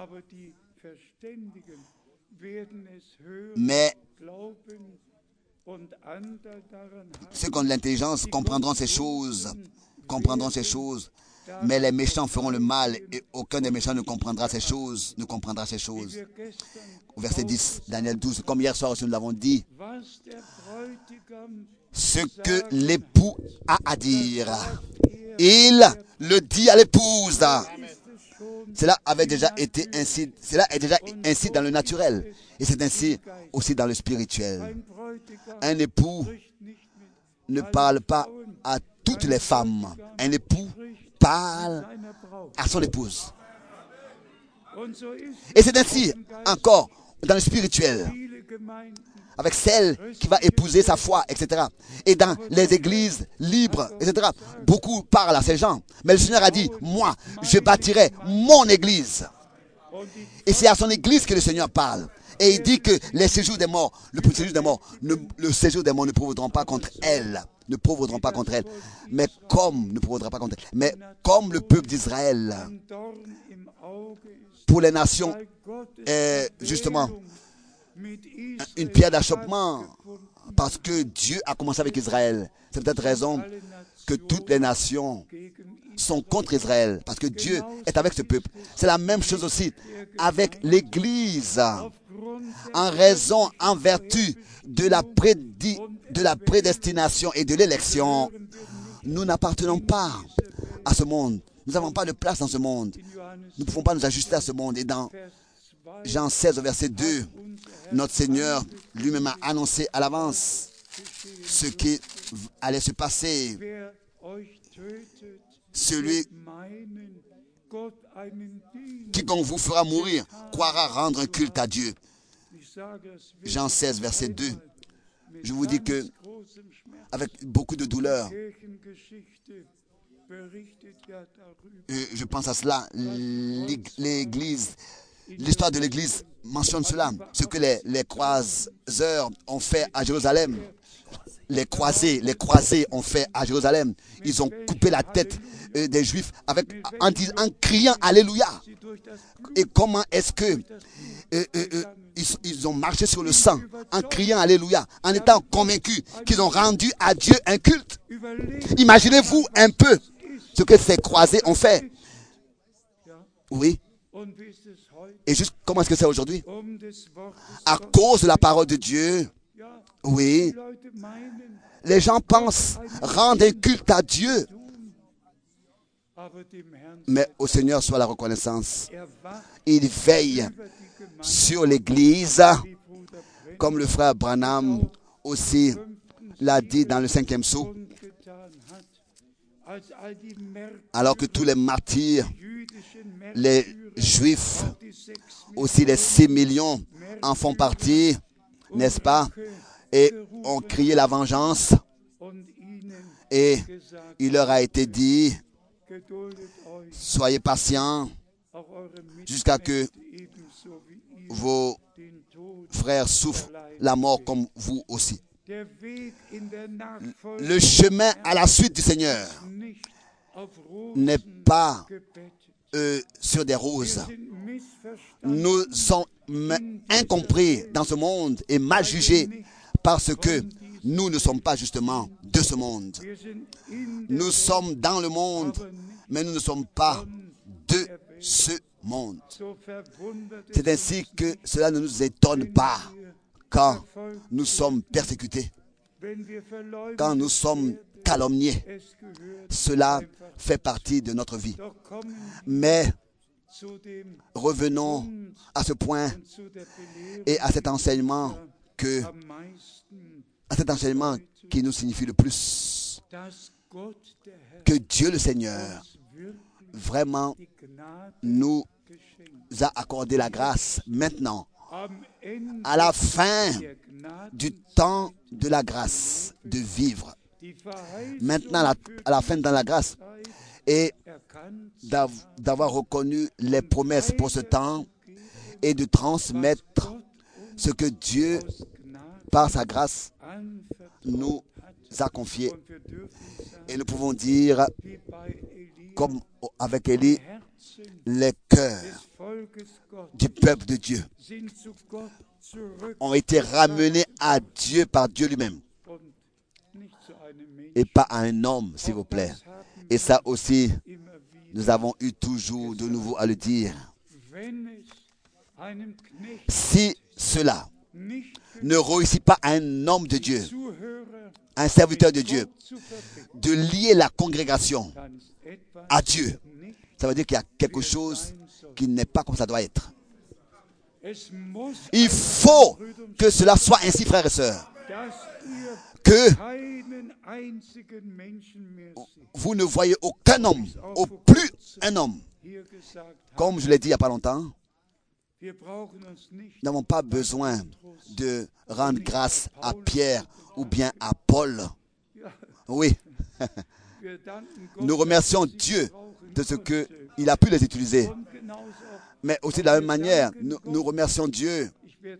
Mais ceux qui ont de l'intelligence comprendront ces choses, comprendront ces choses. Mais les méchants feront le mal et aucun des méchants ne comprendra ces choses, ne comprendra ces choses. Au verset dix, Daniel douze, comme hier soir aussi nous l'avons dit, ce que l'époux a à dire, il le dit à l'épouse. Cela avait déjà été ainsi, cela est déjà ainsi dans le naturel et c'est ainsi aussi dans le spirituel. Un époux ne parle pas à toutes les femmes. Un époux parle à son épouse. Et c'est ainsi encore dans le spirituel, avec celle qui va épouser sa foi, et cetera. Et dans les églises libres, et cetera. Beaucoup parlent à ces gens. Mais le Seigneur a dit, moi, je bâtirai mon église. Et c'est à son église que le Seigneur parle. Et il dit que les séjours des morts, le séjour des morts, ne, le séjour des morts ne provoqueront pas contre elle. Ne provoqueront pas contre elle. Mais comme, ne provoqueront pas contre elle. Mais comme le peuple d'Israël, pour les nations, est justement une pierre d'achoppement, parce que Dieu a commencé avec Israël. C'est peut-être raison que toutes les nations sont contre Israël, parce que Dieu est avec ce peuple. C'est la même chose aussi avec l'Église. En raison, en vertu de la, prédi, de la prédestination et de l'élection, nous n'appartenons pas à ce monde. Nous n'avons pas de place dans ce monde. Nous ne pouvons pas nous ajuster à ce monde. Et dans Jean seize, au verset deux, notre Seigneur lui-même a annoncé à l'avance ce qui allait se passer. Celui quiconque vous fera mourir croira rendre un culte à Dieu. Jean seize, verset deux. Je vous dis que, avec beaucoup de douleur, je pense à cela, l'Église, l'histoire de l'Église mentionne cela, ce que les, les croiseurs ont fait à Jérusalem. Les croisés, les croisés ont fait à Jérusalem. Ils ont coupé la tête euh, des Juifs avec, en, en criant Alléluia. Et comment est-ce que euh, euh, euh, ils, ils ont marché sur le sang en criant Alléluia, en étant convaincus qu'ils ont rendu à Dieu un culte. Imaginez-vous un peu ce que ces croisés ont fait. Oui. Et juste comment est-ce que c'est aujourd'hui? À cause de la parole de Dieu. Oui. Les gens pensent rendre un culte à Dieu. Mais au Seigneur soit la reconnaissance. Il veille sur l'Église, comme le frère Branham aussi l'a dit dans le cinquième sceau. Alors que tous les martyrs, les Juifs, aussi les six millions en font partie, n'est-ce pas? Et ont crié la vengeance. Et il leur a été dit, soyez patients jusqu'à que vos frères souffrent la mort comme vous aussi. Le chemin à la suite du Seigneur n'est pas euh, sur des roses. Nous sommes incompris dans ce monde et mal jugés parce que nous ne sommes pas justement de ce monde. Nous sommes dans le monde, mais nous ne sommes pas de ce monde. C'est ainsi que cela ne nous étonne pas quand nous sommes persécutés. quand nous sommes calomniés, cela fait partie de notre vie. Mais revenons à ce point et à cet enseignement que, à cet enseignement qui nous signifie le plus, que Dieu le Seigneur vraiment nous a accordé la grâce maintenant, à la fin du temps de la grâce, de vivre. Maintenant, à la, à la fin de la grâce, et d'avoir reconnu les promesses pour ce temps et de transmettre ce que Dieu, par sa grâce, nous a confié. Et nous pouvons dire, comme avec Élie, les cœurs du peuple de Dieu ont été ramenés à Dieu par Dieu lui-même et pas à un homme, s'il vous plaît. Et ça aussi, nous avons eu toujours de nouveau à le dire. Si cela ne réussit pas à un homme de Dieu, un serviteur de Dieu, de lier la congrégation à Dieu, ça veut dire qu'il y a quelque chose qui n'est pas comme ça doit être. Il faut que cela soit ainsi, frères et sœurs, que vous ne voyez aucun homme, au plus un homme. Comme je l'ai dit il n'y a pas longtemps, nous n'avons pas besoin de rendre grâce à Pierre ou bien à Paul. Oui. Nous remercions Dieu de ce qu'il a pu les utiliser. Mais aussi de la même manière, nous, nous remercions Dieu.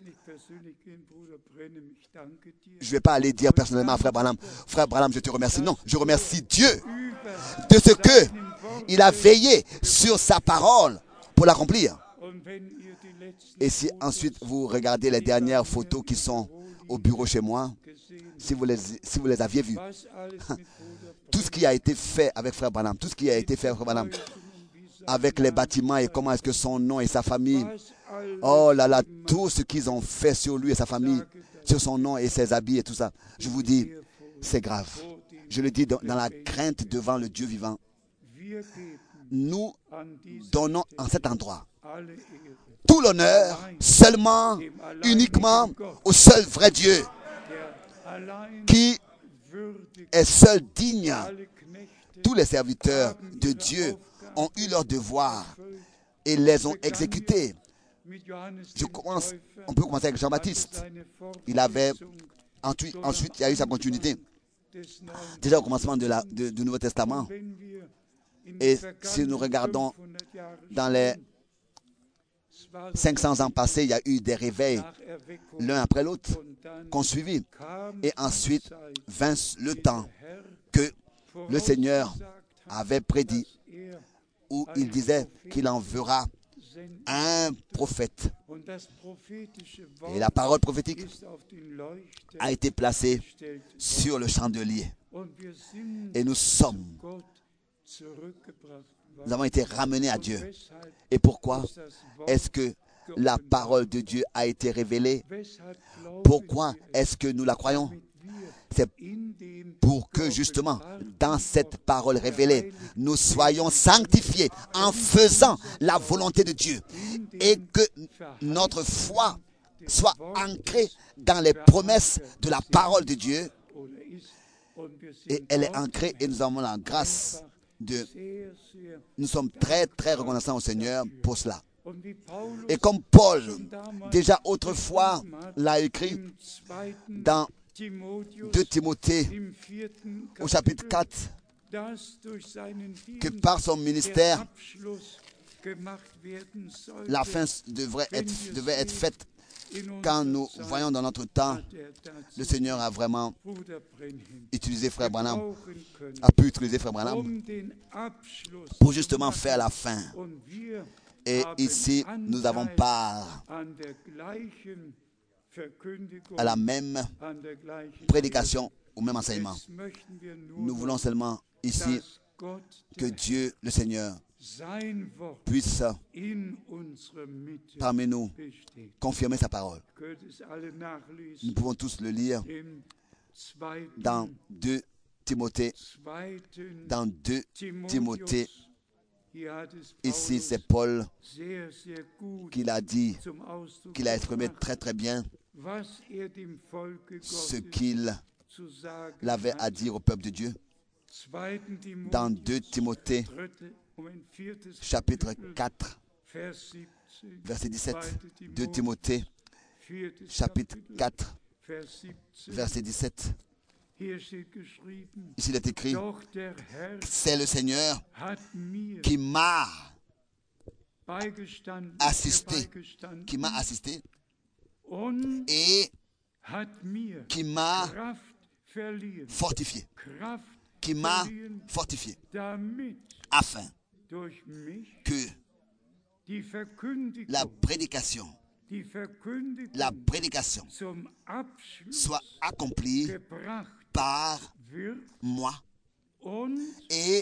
Je ne vais pas aller dire personnellement à Frère Branham, Frère Branham, je te remercie. Non, je remercie Dieu de ce qu'il a veillé sur sa parole pour l'accomplir. Et si ensuite vous regardez les dernières photos qui sont au bureau chez moi, si vous les, si vous les aviez vues, tout ce qui a été fait avec Frère Branham, tout ce qui a été fait avec Frère Branham, avec les bâtiments et comment est-ce que son nom et sa famille, oh là là, tout ce qu'ils ont fait sur lui et sa famille, sur son nom et ses habits et tout ça, je vous dis, c'est grave. Je le dis dans, dans la crainte devant le Dieu vivant. Nous donnons en cet endroit tout l'honneur seulement, uniquement au seul vrai Dieu qui est seul digne. Tous les serviteurs de Dieu ont eu leur devoir et les ont exécutés. Je commence, on peut commencer avec Jean-Baptiste. Il avait, ensuite, ensuite, il y a eu sa continuité. Déjà au commencement de la, de, du Nouveau Testament. Et si nous regardons dans les cinq cents ans passés, il y a eu des réveils l'un après l'autre qu'on suivit. Et ensuite vint le temps que le Seigneur avait prédit, où il disait qu'il enverra un prophète. Et la parole prophétique a été placée sur le chandelier. Et nous sommes, nous avons été ramenés à Dieu. Et pourquoi est-ce que la parole de Dieu a été révélée? Pourquoi est-ce que nous la croyons? C'est pour que justement, dans cette parole révélée, nous soyons sanctifiés en faisant la volonté de Dieu et que notre foi soit ancrée dans les promesses de la parole de Dieu. Et elle est ancrée et nous avons la grâce de... Nous sommes très très reconnaissants au Seigneur pour cela. Et comme Paul, déjà autrefois, l'a écrit dans deux Timothée, au chapitre quatre, que par son ministère, la fin devrait être, devait être faite. Quand nous voyons dans notre temps, le Seigneur a vraiment utilisé Frère Branham, a pu utiliser Frère Branham pour justement faire la fin. Et ici, nous avons part à la même prédication, au même enseignement. Nous voulons seulement ici que Dieu, le Seigneur, puisse parmi nous confirmer sa parole. Nous pouvons tous le lire dans deux Timothée, dans deux Timothée, ici c'est Paul qui l'a dit, qu'il a exprimé très très bien ce qu'il avait à dire au peuple de Dieu. Dans deux Timothée, chapitre quatre, verset dix-sept. deux Timothée, chapitre quatre, verset dix-sept. Ici il est écrit, c'est le Seigneur qui m'a assisté, qui m'a assisté et qui m'a fortifié, qui m'a fortifié, afin que la prédication, la prédication soit accomplie par moi et,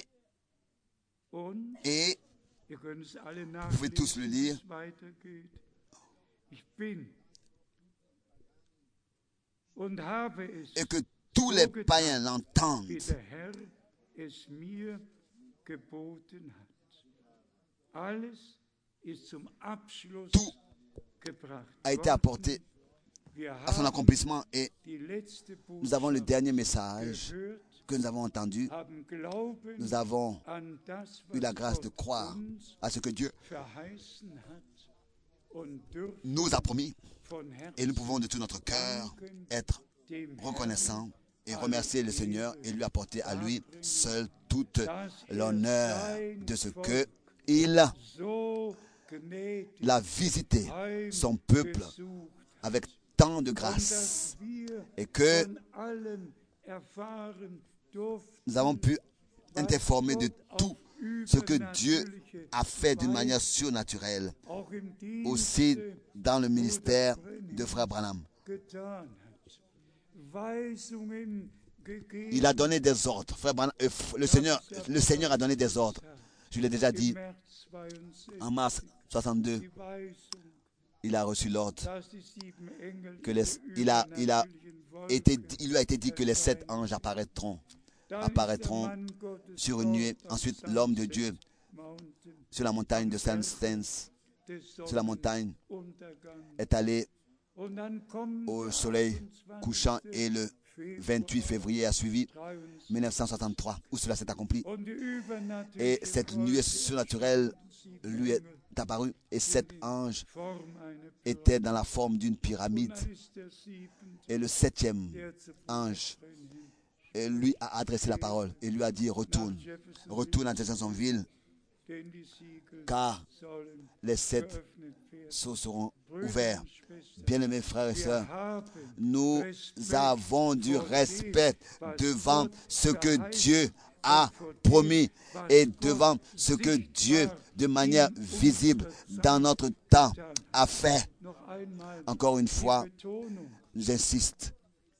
et vous pouvez tous le lire. Et que tous les païens l'entendent. Tout a été apporté à son accomplissement et nous avons le dernier message que nous avons entendu. Nous avons eu la grâce de croire à ce que Dieu nous a promis et nous pouvons de tout notre cœur être reconnaissants et remercier le Seigneur et lui apporter à lui seul toute l'honneur de ce que il l'a visité, son peuple, avec tant de grâce et que nous avons pu être informés de tout ce que Dieu a fait d'une manière surnaturelle, aussi dans le ministère de Frère Branham. Il a donné des ordres. Frère Branham, euh, le, Seigneur, le Seigneur a donné des ordres. Je l'ai déjà dit, en mars soixante-deux, il a reçu l'ordre. Que les, il, a, il, a été, il lui a été dit que les sept anges apparaîtront, apparaîtront sur une nuée. Ensuite, l'homme de Dieu, sur la montagne de Saint-Stens, sur la montagne, est allé au soleil couchant et le vingt-huit février a suivi mille neuf cent soixante-trois où cela s'est accompli. Et cette nuée surnaturelle lui est apparue et sept anges étaient dans la forme d'une pyramide. Et le septième ange lui a adressé la parole et lui a dit retourne, retourne à Jeffersonville car les sept sceaux seront ouverts. Bien-aimés frères et sœurs, nous avons du respect devant ce que Dieu a promis et devant ce que Dieu, de manière visible dans notre temps, a fait. Encore une fois, j'insiste,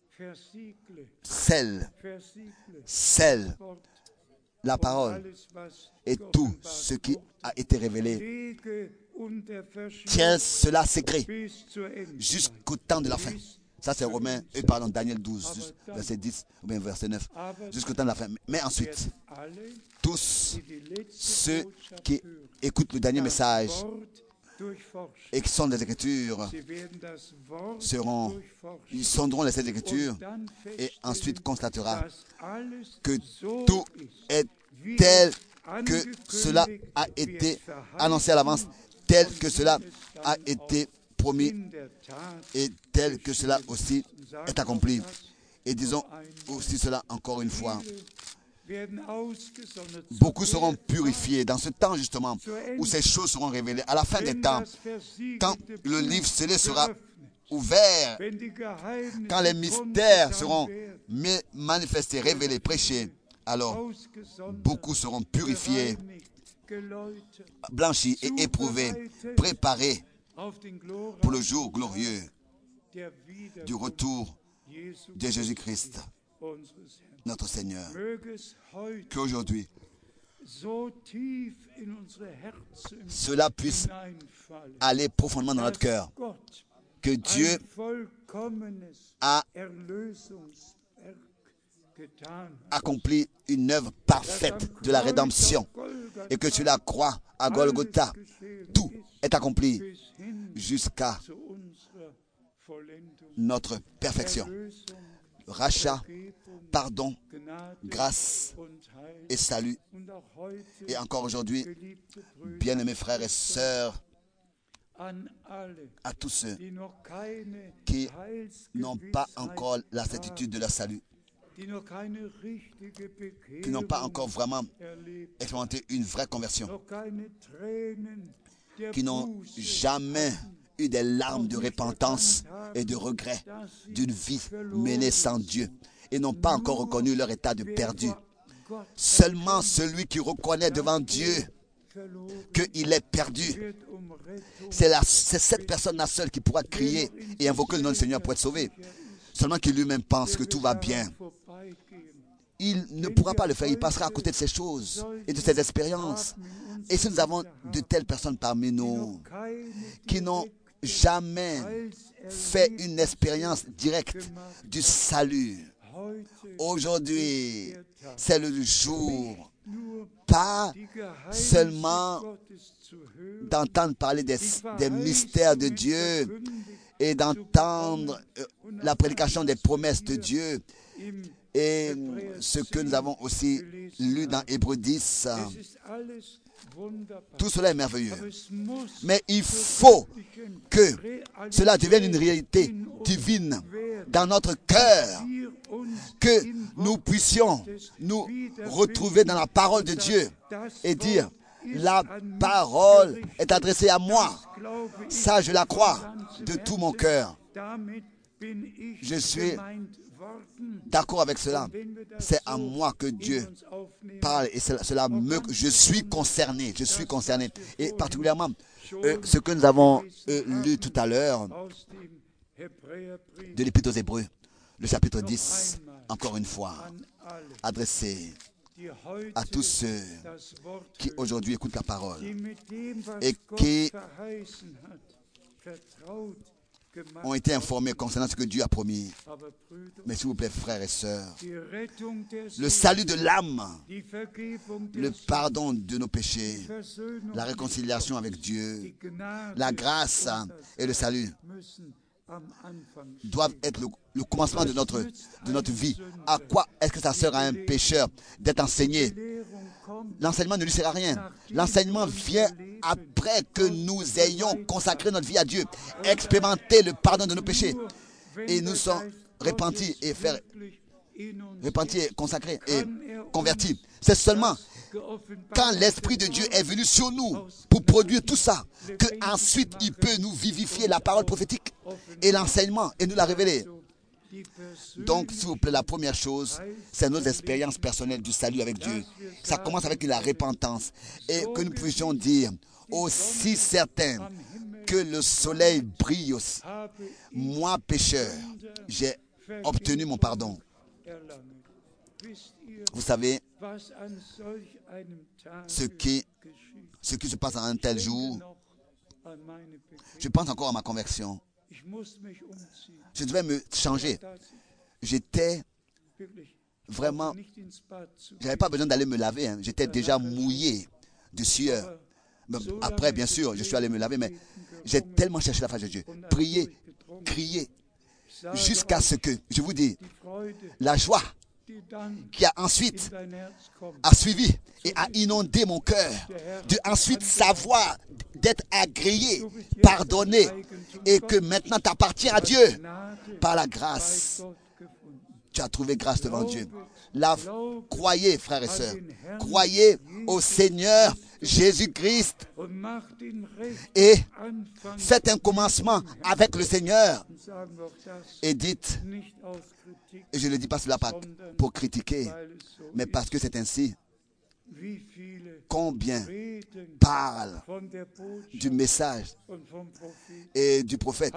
celle, celle, la parole et tout ce qui a été révélé tient cela secret jusqu'au temps de la fin. Ça c'est Romains, euh, pardon, Daniel douze, verset dix ou bien verset neuf, jusqu'au temps de la fin. Mais ensuite, tous ceux qui écoutent le dernier message et qui sont des Écritures seront, ils sonderont les sept Écritures et ensuite constatera que tout est tel que cela a été annoncé à l'avance, tel que cela a été promis et tel que cela aussi est accompli. Et disons aussi cela encore une fois. Beaucoup seront purifiés dans ce temps justement où ces choses seront révélées. À la fin des temps, quand le livre scellé sera ouvert, quand les mystères seront manifestés, révélés, prêchés, alors beaucoup seront purifiés, blanchis et éprouvés, préparés pour le jour glorieux du retour de Jésus-Christ, notre Seigneur. Qu'aujourd'hui, cela puisse aller profondément dans notre cœur. Que Dieu a accompli une œuvre parfaite de la rédemption et que sur la croix à Golgotha, tout est accompli jusqu'à notre perfection. Rachat, pardon, grâce et salut. Et encore aujourd'hui, bien-aimés frères et sœurs, à tous ceux qui n'ont pas encore la certitude de leur salut, qui n'ont pas encore vraiment expérimenté une vraie conversion, qui n'ont jamais eu des larmes de repentance et de regret d'une vie menée sans Dieu et n'ont pas encore reconnu leur état de perdu. Seulement celui qui reconnaît devant Dieu qu'il est perdu, c'est, la, c'est cette personne-là seule qui pourra crier et invoquer le nom du Seigneur pour être sauvé. Seulement qu'il lui-même pense que tout va bien, il ne pourra pas le faire. Il passera à côté de ces choses et de ces expériences. Et si nous avons de telles personnes parmi nous qui n'ont jamais fait une expérience directe du salut, aujourd'hui, c'est le jour, pas seulement d'entendre parler des, des mystères de Dieu et d'entendre la prédication des promesses de Dieu et ce que nous avons aussi lu dans Hébreux dix. Tout cela est merveilleux. Mais il faut que cela devienne une réalité divine dans notre cœur, que nous puissions nous retrouver dans la parole de Dieu et dire, la parole est adressée à moi. Ça, je la crois de tout mon cœur. Je suis d'accord avec cela. C'est à moi que Dieu parle et cela, cela me, je suis concerné. Je suis concerné. Et particulièrement, euh, ce que nous avons euh, lu tout à l'heure de l'Épître aux Hébreux, le chapitre dix, encore une fois, adressé à tous ceux qui aujourd'hui écoutent la parole et qui ont été informés concernant ce que Dieu a promis. Mais s'il vous plaît, frères et sœurs, le salut de l'âme, le pardon de nos péchés, la réconciliation avec Dieu, la grâce et le salut doivent être le, le commencement de notre, de notre vie. À quoi est-ce que ça sert à un pécheur d'être enseigné? L'enseignement ne lui sert à rien. L'enseignement vient après que nous ayons consacré notre vie à Dieu, expérimenté le pardon de nos péchés et nous sommes repentis et faire repentis et consacrés et convertis. C'est seulement quand l'Esprit de Dieu est venu sur nous pour produire tout ça, qu'ensuite il peut nous vivifier la parole prophétique et l'enseignement et nous la révéler. Donc, s'il vous plaît, la première chose, c'est nos expériences personnelles du salut avec Dieu. Ça commence avec la repentance et que nous puissions dire, aussi certain que le soleil brille aussi, moi pécheur, j'ai obtenu mon pardon. Vous savez, ce qui, ce qui se passe à un tel jour, je pense encore à ma conversion. Je devais me changer. J'étais vraiment... Je n'avais pas besoin d'aller me laver. Hein. J'étais déjà mouillé de sueur. Après, bien sûr, je suis allé me laver, mais j'ai tellement cherché la face de Dieu. Prier, crier, jusqu'à ce que, je vous dis, la joie qui a ensuite a suivi et a inondé mon cœur, de ensuite savoir d'être agréé, pardonné, et que maintenant tu appartiens à Dieu par la grâce. Tu as trouvé grâce devant Dieu. La, croyez, frères et sœurs, croyez au Seigneur Jésus-Christ et faites un commencement avec le Seigneur et dites, et je ne dis pas cela pour critiquer, mais parce que c'est ainsi. Combien parlent du message et du prophète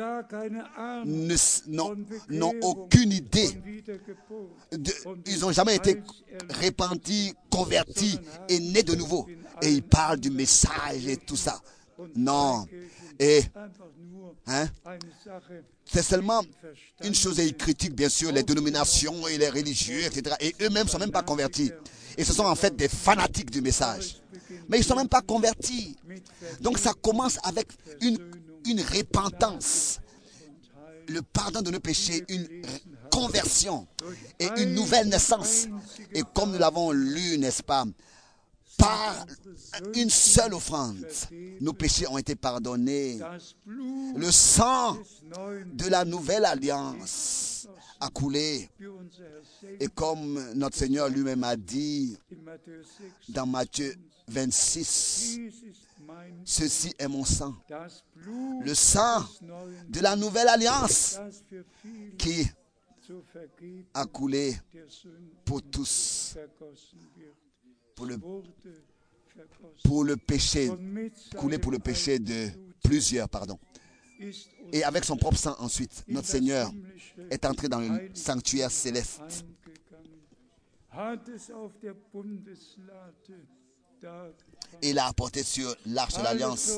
n'ont aucune idée. De, ils n'ont jamais été repentis, convertis et nés de nouveau. Et ils parlent du message et tout ça. Non, Et hein, c'est seulement une chose et ils critiquent bien sûr les dénominations et les religieux, et cetera. Et eux-mêmes ne sont même pas convertis. Et ce sont en fait des fanatiques du message. Mais ils ne sont même pas convertis. Donc ça commence avec une, une repentance, le pardon de nos péchés, une conversion et une nouvelle naissance. Et comme nous l'avons lu, n'est-ce pas, par une seule offrande, nos péchés ont été pardonnés. Le sang de la nouvelle alliance a coulé. Et comme notre Seigneur lui-même a dit dans Matthieu vingt-six, ceci est mon sang, le sang de la nouvelle alliance qui a coulé pour tous, pour le, pour le péché, coulé pour le péché de plusieurs, pardon. Et avec son propre sang ensuite, notre Seigneur est entré dans le sanctuaire céleste. Et il a apporté sur l'arche de l'alliance.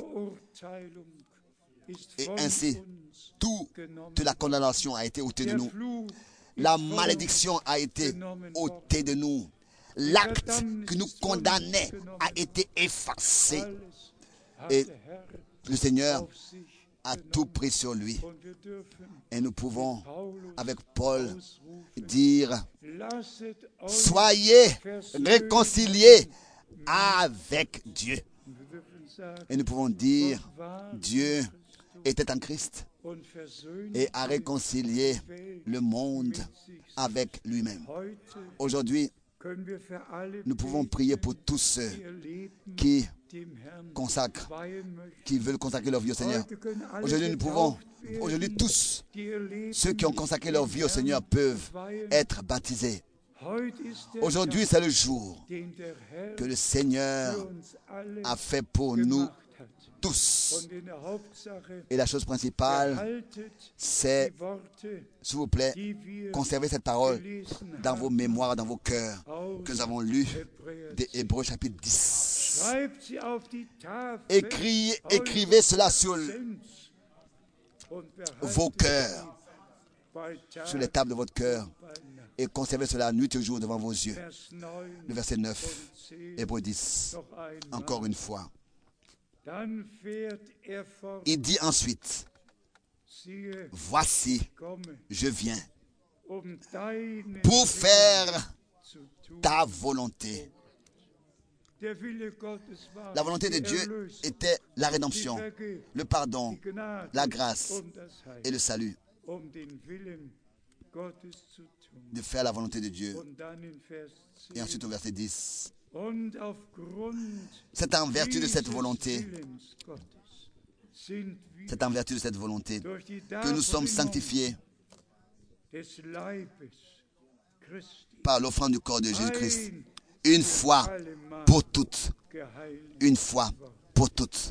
Et ainsi, toute la condamnation a été ôtée de nous. La malédiction a été ôtée de nous. L'acte qui nous condamnait a été effacé. Et le Seigneur a tout pris sur lui. Et nous pouvons, avec Paul, dire, soyez réconciliés avec Dieu. Et nous pouvons dire, Dieu était en Christ et a réconcilié le monde avec lui-même. Aujourd'hui, nous pouvons prier pour tous ceux qui consacrent, qui veulent consacrer leur vie au Seigneur. Aujourd'hui, nous pouvons, aujourd'hui tous, ceux qui ont consacré leur vie au Seigneur peuvent être baptisés. Aujourd'hui, c'est le jour que le Seigneur a fait pour nous tous. Et la chose principale, c'est, s'il vous plaît, conservez cette parole dans vos mémoires, dans vos cœurs, que nous avons lu des Hébreux chapitre dix. Écrivez, écrivez cela sur vos cœurs, sur les tables de votre cœur, et conservez cela nuit et jour devant vos yeux. Le verset neuf, Hébreux dix, encore une fois. Il dit ensuite, voici, je viens pour faire ta volonté. La volonté de Dieu était la rédemption, le pardon, la grâce et le salut. De faire la volonté de Dieu. Et ensuite au verset dix. C'est en vertu de cette volonté, c'est en vertu de cette volonté que nous sommes sanctifiés par l'offrande du corps de Jésus-Christ. Une fois pour toutes. Une fois pour toutes.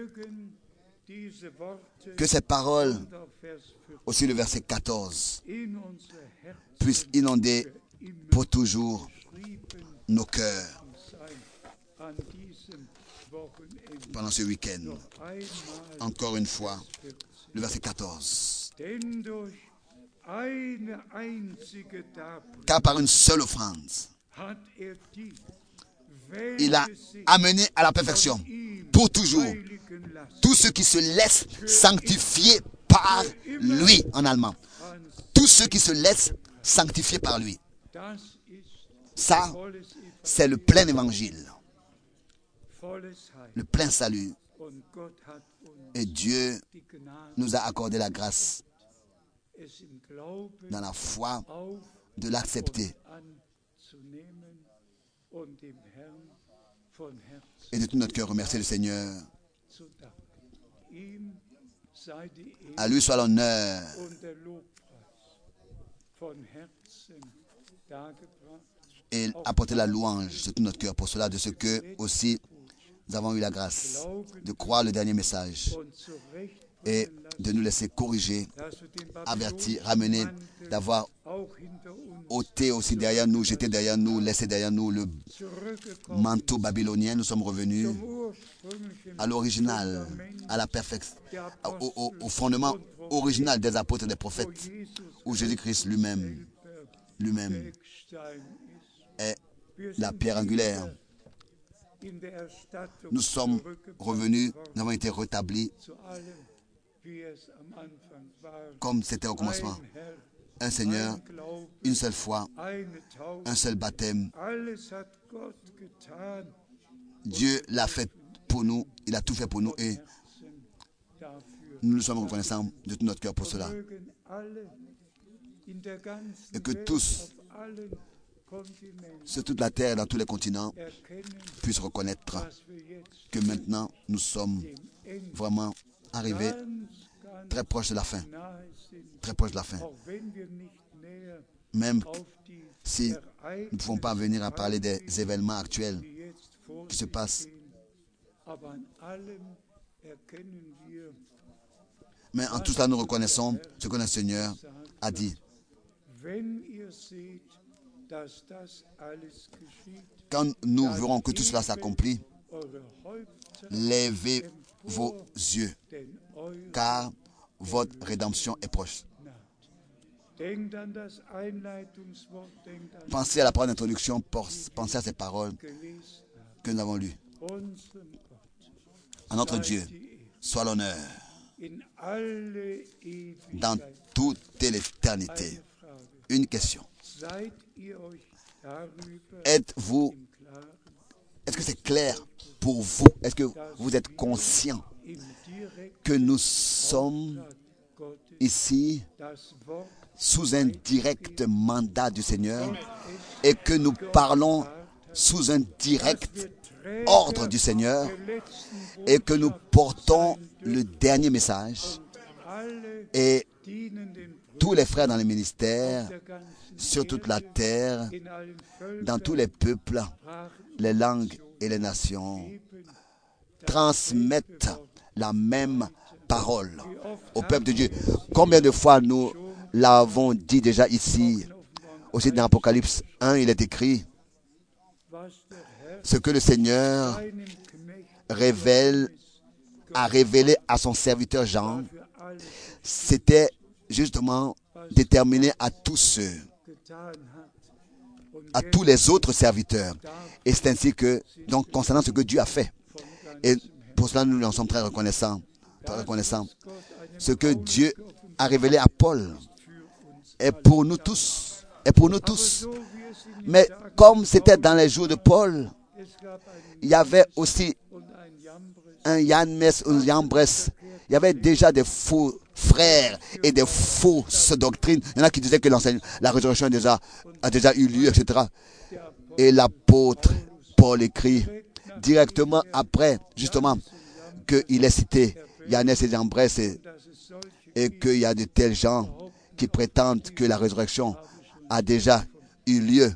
Que ces paroles, aussi le verset quatorze, puissent inonder pour toujours nos cœurs pendant ce week-end. Encore une fois, le verset quatorze. Car par une seule offrande, il a amené à la perfection, pour toujours, tous ceux qui se laissent sanctifier par lui, en allemand. Tous ceux qui se laissent sanctifier par lui. Ça, c'est le plein évangile. Le plein salut. Et Dieu nous a accordé la grâce dans la foi de l'accepter et de tout notre cœur remercier le Seigneur. À lui soit l'honneur et apporter la louange de tout notre cœur pour cela, de ce que aussi nous avons eu la grâce de croire le dernier message et de nous laisser corriger, avertir, ramener, d'avoir ôté aussi derrière nous, jeté derrière nous, laissé derrière nous le manteau babylonien. Nous sommes revenus à l'original, à la perfection, au, au, au fondement original des apôtres et des prophètes, où Jésus-Christ lui-même, lui-même est la pierre angulaire. Nous sommes revenus, nous avons été rétablis comme c'était au commencement. Un Seigneur, une seule foi, un seul baptême. Dieu l'a fait pour nous, il a tout fait pour nous et nous nous sommes reconnaissants de tout notre cœur pour cela. Et que tous, sur toute la terre et dans tous les continents, puissent reconnaître que maintenant nous sommes vraiment arrivés très proches de la fin. Très proches de la fin. Même si nous ne pouvons pas venir à parler des événements actuels qui se passent, mais en tout cela nous reconnaissons ce que notre Seigneur a dit. Quand nous verrons que tout cela s'accomplit, levez vos yeux, car votre rédemption est proche. Pensez à la parole d'introduction, pensez à ces paroles que nous avons lues. À notre Dieu, soit l'honneur dans toute l'éternité. Une question. Êtes-vous, est-ce que c'est clair pour vous? Est-ce que vous êtes conscient que nous sommes ici sous un direct mandat du Seigneur et que nous parlons sous un direct ordre du Seigneur et que nous portons le dernier message et tous les frères dans les ministères, sur toute la terre, dans tous les peuples, les langues et les nations, transmettent la même parole au peuple de Dieu. Combien de fois nous l'avons dit déjà ici, aussi dans Apocalypse un, il est écrit, ce que le Seigneur révèle, a révélé à son serviteur Jean, c'était justement déterminé à tous ceux, à tous les autres serviteurs. Et c'est ainsi que, donc, concernant ce que Dieu a fait, et pour cela nous en sommes très reconnaissants, très reconnaissants, ce que Dieu a révélé à Paul est pour nous tous, est pour nous tous. Mais comme c'était dans les jours de Paul, il y avait aussi un Yannes, un Yambres, il y avait déjà des faux frères et des fausses doctrines. Il y en a qui disaient que la résurrection a déjà, a déjà eu lieu, et cetera. Et l'apôtre Paul écrit directement après, justement, qu'il est cité Yannes et Yambres et, et qu'il y a de tels gens qui prétendent que la résurrection a déjà eu lieu.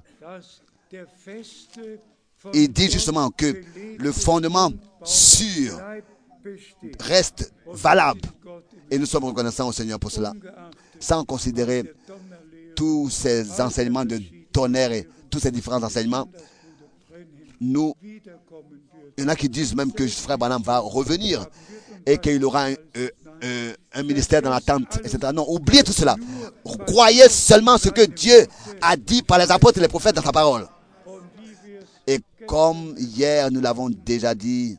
Il dit justement que le fondement sûr reste valable. Et nous sommes reconnaissants au Seigneur pour cela. Sans considérer tous ces enseignements de tonnerre et tous ces différents enseignements, nous, il y en a qui disent même que Frère Branham va revenir et qu'il aura un, euh, euh, un ministère dans la tente, et cetera. Non, oubliez tout cela. Croyez seulement ce que Dieu a dit par les apôtres et les prophètes dans sa parole. Et comme hier nous l'avons déjà dit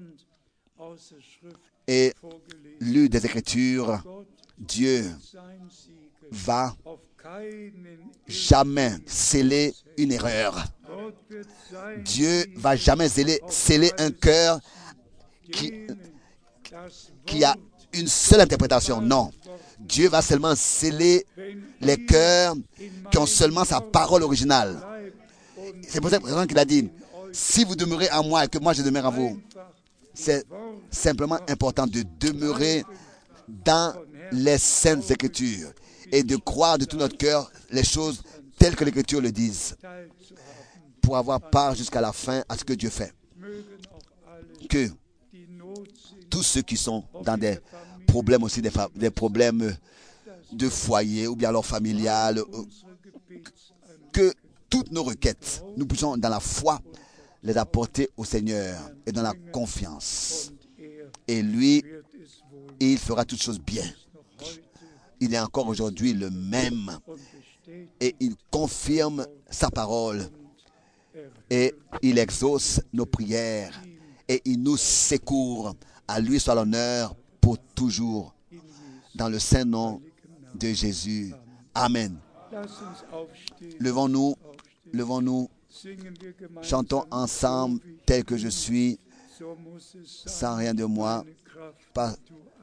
et lu des Écritures, Dieu va jamais sceller une erreur. Dieu va jamais sceller, sceller un cœur qui, qui a une seule interprétation. Non. Dieu va seulement sceller les cœurs qui ont seulement sa parole originale. C'est pour cette raison qu'il a dit, si vous demeurez en moi et que moi je demeure en vous, c'est simplement important de demeurer dans les saintes Écritures et de croire de tout notre cœur les choses telles que l'Écriture le disent pour avoir part jusqu'à la fin à ce que Dieu fait. Que tous ceux qui sont dans des problèmes aussi, des, des problèmes de foyer ou bien alors familial, que toutes nos requêtes, nous puissions dans la foi les a portés au Seigneur et dans la confiance. Et lui, il fera toutes choses bien. Il est encore aujourd'hui le même. Et il confirme sa parole. Et il exauce nos prières. Et il nous secourt. À lui soit l'honneur pour toujours. Dans le saint nom de Jésus. Amen. Levons-nous, levons-nous, chantons ensemble tel que je suis, sans rien de moi, pas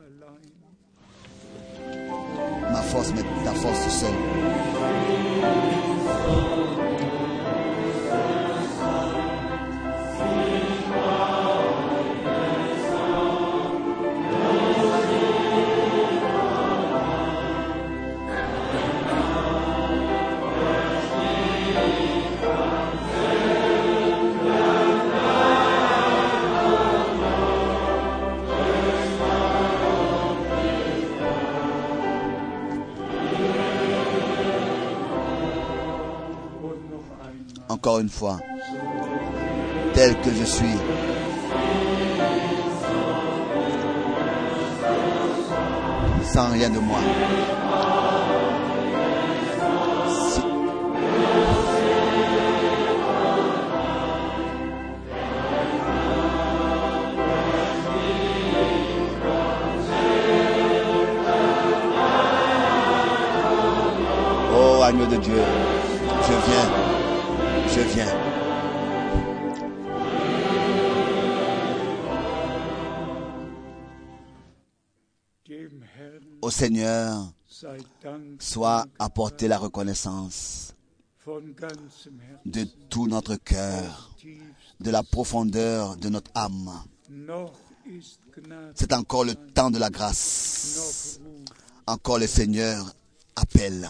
ma force, mais ta force seule. Encore une fois, tel que je suis. Sans rien de moi. Si. Oh, agneau de Dieu, je viens. Je viens. Au Seigneur, soit apportée la reconnaissance de tout notre cœur, de la profondeur de notre âme. C'est encore le temps de la grâce. Encore le Seigneur appelle.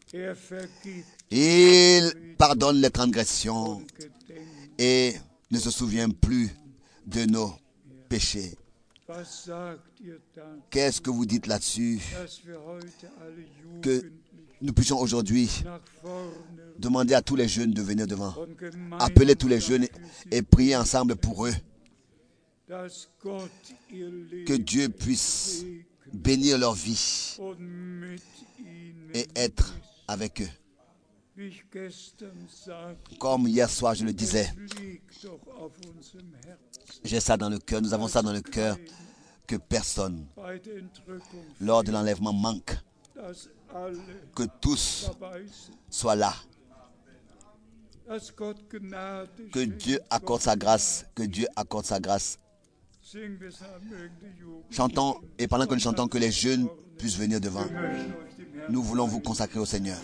Il pardonne les transgressions et ne se souvient plus de nos péchés. Qu'est-ce que vous dites là-dessus? Que nous puissions aujourd'hui demander à tous les jeunes de venir devant. Appeler tous les jeunes et prier ensemble pour eux. Que Dieu puisse bénir leur vie et être avec eux. Comme hier soir je le disais, j'ai ça dans le cœur, nous avons ça dans le cœur, que personne, lors de l'enlèvement, manque, que tous soient là, que Dieu accorde sa grâce, que Dieu accorde sa grâce. Chantons, et pendant que nous chantons, que les jeunes puissent venir devant. Nous voulons vous consacrer au Seigneur.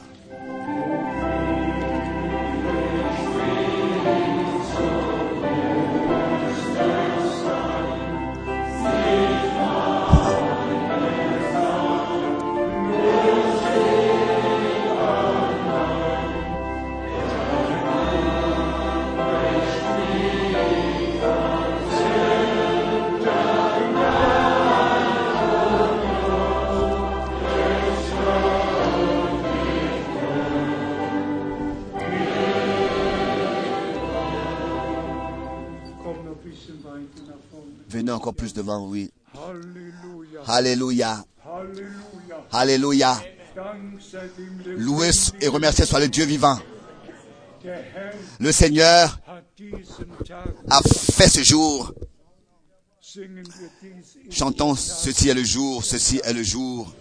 Venez encore plus devant, oui. Alléluia. Alléluia. Loué et remercié soit le Dieu vivant. Le Seigneur a fait ce jour. Chantons, ceci est le jour, ceci est le jour.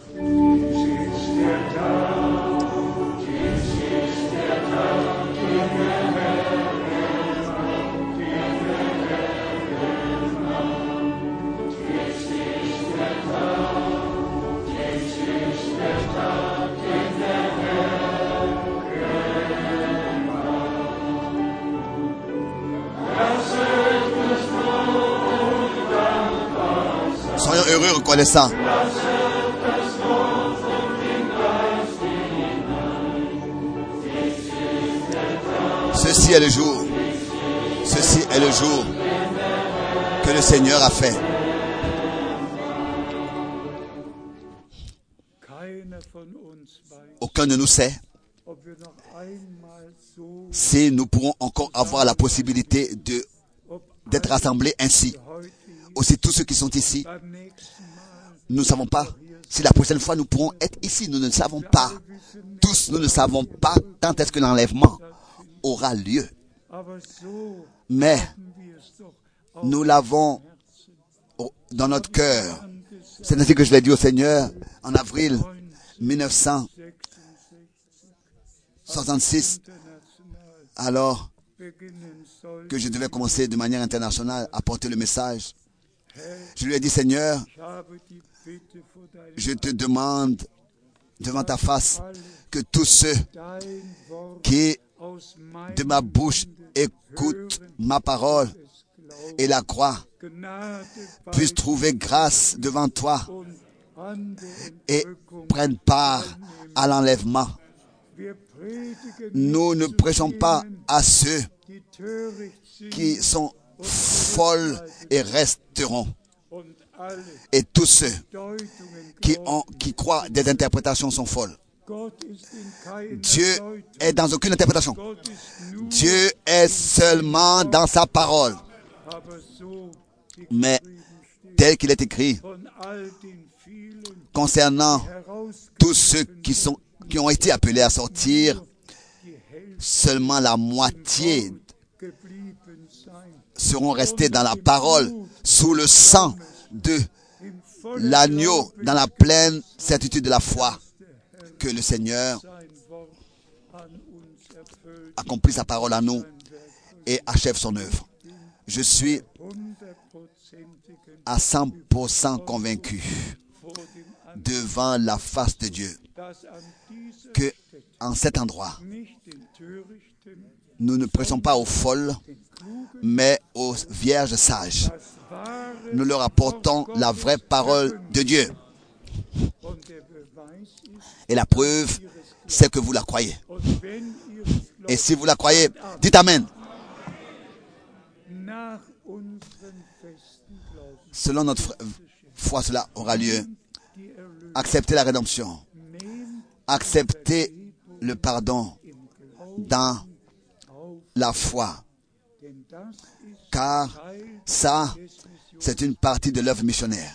Soyons heureux, reconnaissants. Ceci est le jour. Ceci est le jour que le Seigneur a fait. Aucun de nous sait si nous pourrons encore avoir la possibilité de d'être rassemblés ainsi. Aussi tous ceux qui sont ici, nous ne savons pas si la prochaine fois nous pourrons être ici. Nous ne savons pas. Tous, nous ne savons pas quand est-ce que l'enlèvement aura lieu. Mais nous l'avons dans notre cœur. C'est ainsi que je l'ai dit au Seigneur en avril mille neuf cent soixante-six, alors que je devais commencer de manière internationale à porter le message. Je lui ai dit, Seigneur, je te demande devant ta face que tous ceux qui de ma bouche écoutent ma parole et la croient puissent trouver grâce devant toi et prennent part à l'enlèvement. Nous ne prêchons pas à ceux qui sont folles et resteront. Et tous ceux qui, ont, qui croient des interprétations sont folles. Dieu est dans aucune interprétation. Dieu est seulement dans sa parole. Mais tel qu'il est écrit, concernant tous ceux qui, sont, qui ont été appelés à sortir, seulement la moitié seront restés dans la parole, sous le sang de l'agneau, dans la pleine certitude de la foi, que le Seigneur accomplit sa parole à nous et achève son œuvre. Je suis à cent pour cent convaincu devant la face de Dieu que en cet endroit, nous ne prêchons pas aux folles, mais aux vierges sages. Nous leur apportons la vraie parole de Dieu. Et la preuve, c'est que vous la croyez. Et si vous la croyez, dites Amen. Selon notre foi, cela aura lieu. Acceptez la rédemption. Acceptez le pardon dans la foi. Car ça, c'est une partie de l'œuvre missionnaire,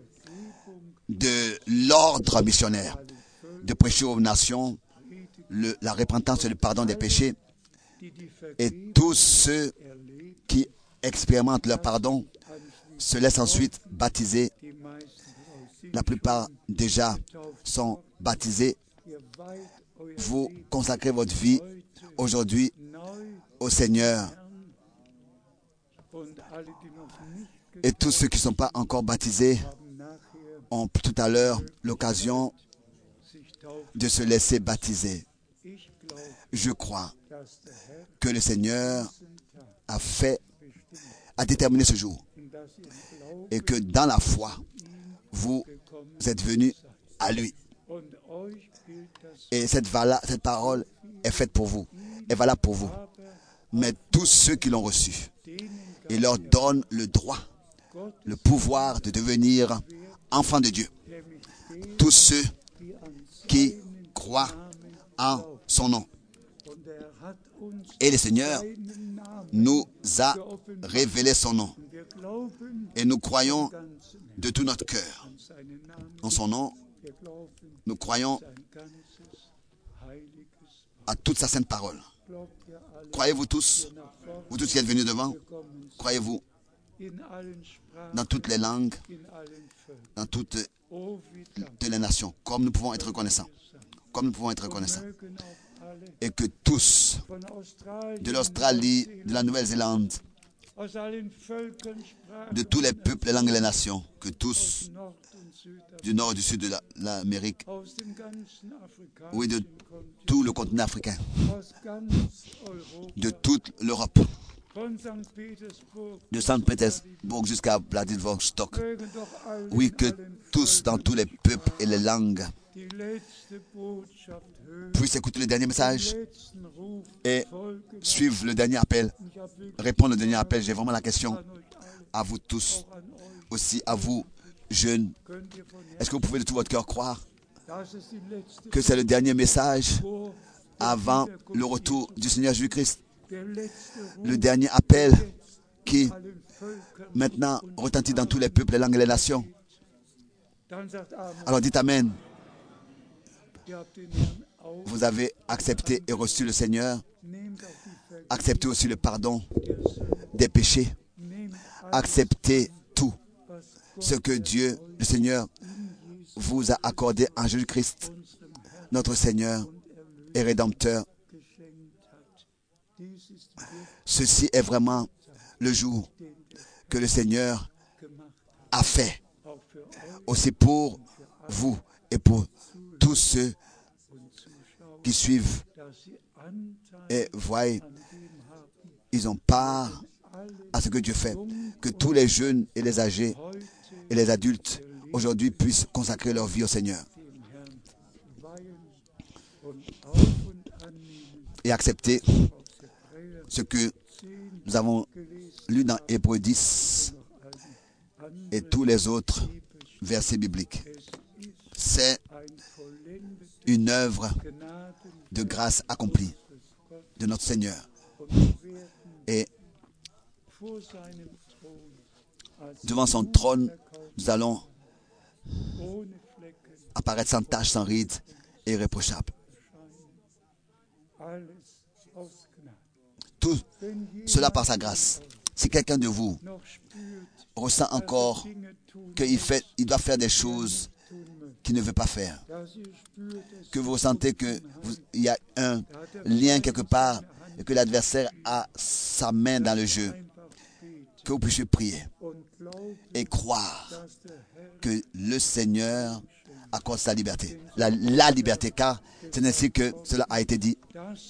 de l'ordre missionnaire, de prêcher aux nations le, la repentance et le pardon des péchés. Et tous ceux qui expérimentent leur pardon se laissent ensuite baptiser. La plupart déjà sont baptisés. Vous consacrez votre vie aujourd'hui au Seigneur. Et tous ceux qui ne sont pas encore baptisés ont tout à l'heure l'occasion de se laisser baptiser. Je crois que le Seigneur a fait, a déterminé ce jour. Et que dans la foi, vous êtes venus à lui. Et cette, vala, cette parole est faite pour vous, est valable pour vous. Mais tous ceux qui l'ont reçu, il leur donne le droit, le pouvoir de devenir enfants de Dieu. Tous ceux qui croient en son nom. Et le Seigneur nous a révélé son nom. Et nous croyons de tout notre cœur en son nom. Nous croyons à toute sa sainte parole. Croyez-vous tous, vous tous qui êtes venus devant, croyez-vous dans toutes les langues, dans toutes les nations, comme nous pouvons être reconnaissants, comme nous pouvons être reconnaissants. Et que tous, de l'Australie, de la Nouvelle-Zélande, de tous les peuples, les langues et les nations, que tous, du nord et du sud de la, l'Amérique, oui, de tout le continent africain, de toute l'Europe, de Saint-Pétersbourg jusqu'à Vladivostok, oui, que tous, dans tous les peuples et les langues, puissent écouter le dernier message et suivre le dernier appel, répondre au dernier appel. J'ai vraiment la question à vous tous, aussi à vous, jeunes. Est-ce que vous pouvez de tout votre cœur croire que c'est le dernier message avant le retour du Seigneur Jésus-Christ? Le dernier appel qui maintenant retentit dans tous les peuples, les langues et les nations. Alors dites Amen. Vous avez accepté et reçu le Seigneur. Acceptez aussi le pardon des péchés. Acceptez tout ce que Dieu, le Seigneur, vous a accordé en Jésus-Christ, notre Seigneur et Rédempteur. Ceci est vraiment le jour que le Seigneur a fait, aussi pour vous et pour tous ceux qui suivent et voient, ils ont part à ce que Dieu fait. Que tous les jeunes et les âgés et les adultes aujourd'hui puissent consacrer leur vie au Seigneur et accepter ce que nous avons lu dans Hébreux dix et tous les autres versets bibliques. C'est une œuvre de grâce accomplie de notre Seigneur. Et devant son trône, nous allons apparaître sans tache, sans ride et irréprochable. Tout cela par sa grâce. Si quelqu'un de vous ressent encore qu'il fait, il doit faire des choses qu'il ne veut pas faire, que vous ressentez qu'il y a un lien quelque part et que l'adversaire a sa main dans le jeu, que vous puissiez prier et croire que le Seigneur accorde sa liberté, la, la liberté, car c'est ainsi que cela a été dit,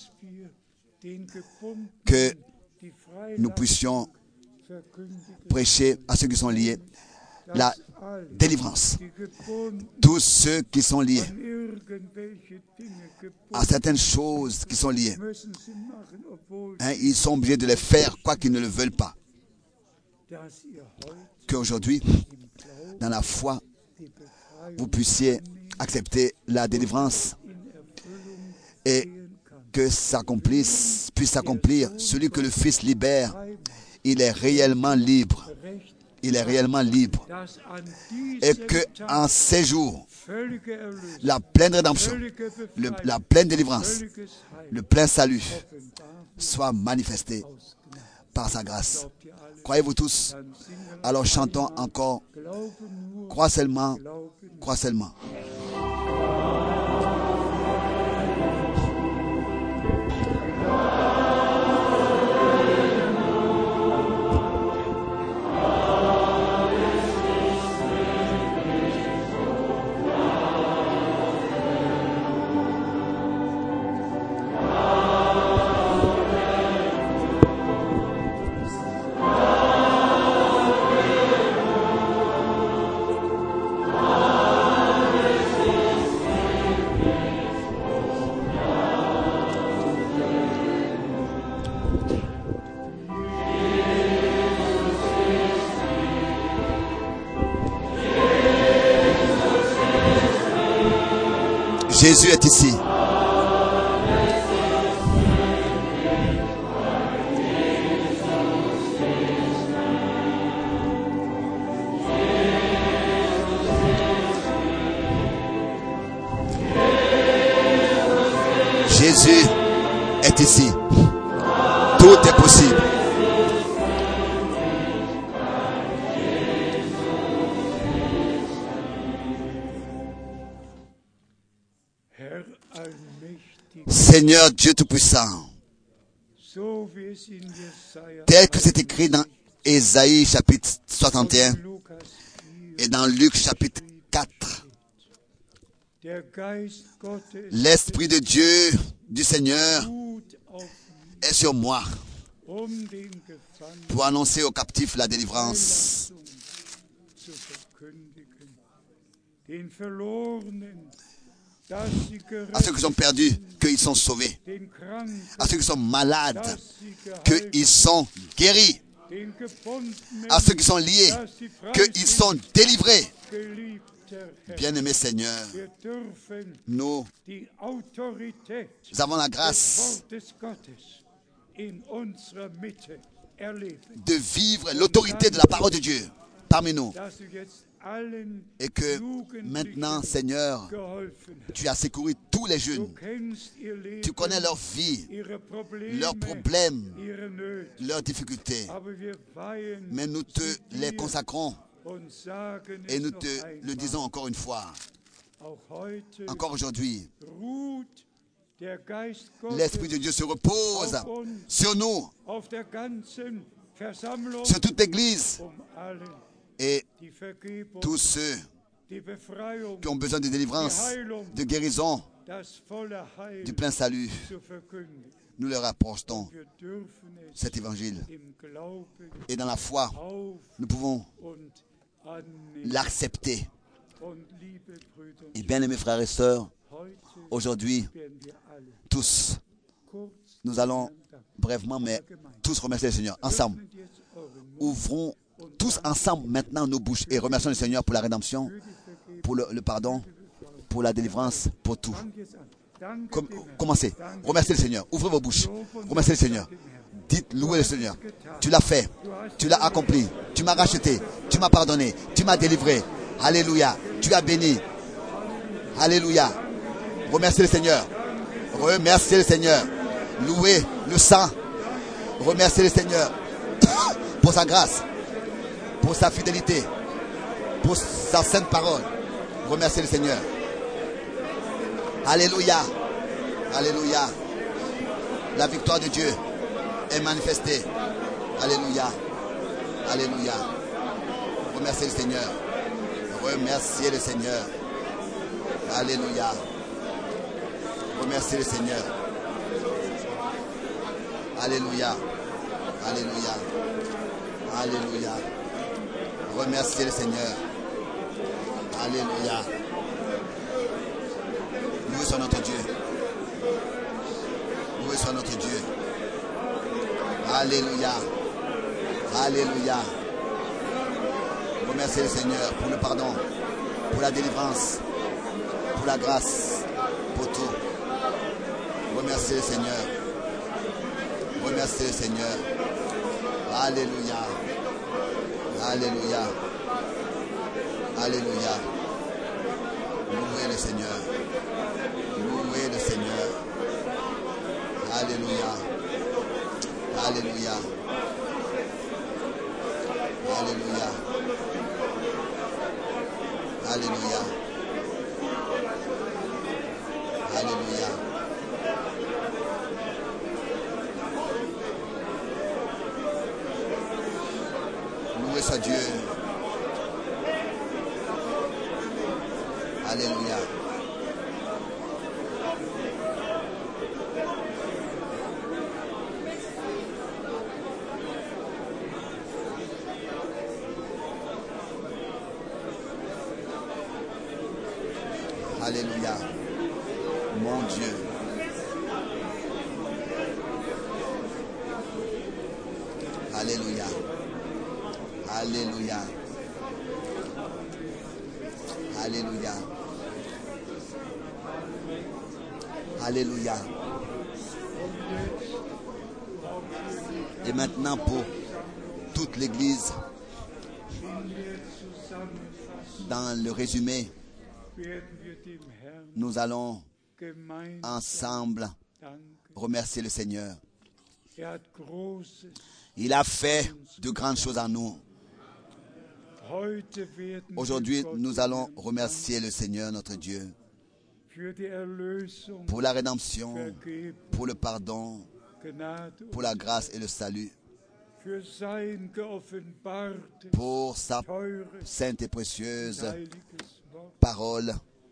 que nous puissions prêcher à ceux qui sont liés la délivrance. Tous ceux qui sont liés à certaines choses qui sont liées, hein, ils sont obligés de les faire quoi qu'ils ne le veulent pas. Qu'aujourd'hui, dans la foi, vous puissiez accepter la délivrance et que s'accomplisse, puisse s'accomplir. Celui que le Fils libère, il est réellement libre. Il est réellement libre. Et que en ces jours, la pleine rédemption, le, la pleine délivrance, le plein salut soit manifesté par sa grâce. Croyez-vous tous? Alors chantons encore. Crois seulement, crois seulement. Jésus est ici. Jésus est ici. Tout est possible. Seigneur Dieu Tout-Puissant, tel que c'est écrit dans Ésaïe chapitre soixante et un et dans Luc chapitre quatre, l'Esprit de Dieu, du Seigneur, est sur moi pour annoncer aux captifs la délivrance, à ceux qui sont perdus, qu'ils sont sauvés, à ceux qui sont malades, qu'ils sont guéris, à ceux qui sont liés, qu'ils sont délivrés. Bien-aimé Seigneur, nous avons la grâce de vivre l'autorité de la parole de Dieu parmi nous. Et que maintenant, Seigneur, tu as secouru tous les jeunes. Tu connais leur vie, leurs problèmes, leurs difficultés. Mais nous te les consacrons et nous te le disons encore une fois. Encore aujourd'hui, l'Esprit de Dieu se repose sur nous, sur toute l'Église et tous ceux qui ont besoin de délivrance, de guérison, du plein salut. Nous leur apportons cet évangile. Et dans la foi, nous pouvons l'accepter. Et bien aimés frères et sœurs, aujourd'hui, tous, nous allons brièvement, mais tous remercier le Seigneur. Ensemble, ouvrons tous ensemble maintenant nos bouches et remercions le Seigneur pour la rédemption, pour le, le pardon, pour la délivrance, pour tout. Com- commencez, remerciez le Seigneur, ouvrez vos bouches, remerciez le Seigneur. Dites, louez le Seigneur. Tu l'as fait, tu l'as accompli, tu m'as racheté, tu m'as pardonné, tu m'as délivré. Alléluia, tu as béni. Alléluia. Remerciez le Seigneur. Remerciez le Seigneur. Louez le sang. Remerciez le Seigneur pour sa grâce, pour sa fidélité, pour sa sainte parole. Remerciez le Seigneur. Alléluia. Alléluia. La victoire de Dieu est manifestée. Alléluia. Alléluia. Remerciez le Seigneur. Remerciez le Seigneur. Alléluia. Remerciez le Seigneur. Alléluia. Alléluia. Alléluia. Remerciez le Seigneur. Alléluia. Loué soit notre Dieu. Loué soit notre Dieu. Alléluia. Alléluia. Remerciez le Seigneur pour le pardon, pour la délivrance, pour la grâce, pour tout. Remerciez le Seigneur. Remerciez le Seigneur. Alléluia. Alléluia. Alléluia. Louez le Seigneur. Louez le Seigneur. Alléluia. Alléluia. Alléluia. Alléluia. Alléluia. Loué soit Dieu. Alléluia. Alléluia. Mon Dieu. Alléluia. Alléluia. Alléluia. Alléluia. Et maintenant pour toute l'Église, dans le résumé, nous allons ensemble remercier le Seigneur. Il a fait de grandes choses en nous. Aujourd'hui, nous allons remercier le Seigneur, notre Dieu, pour la rédemption, pour le pardon, pour la grâce et le salut, pour sa sainte et précieuse parole,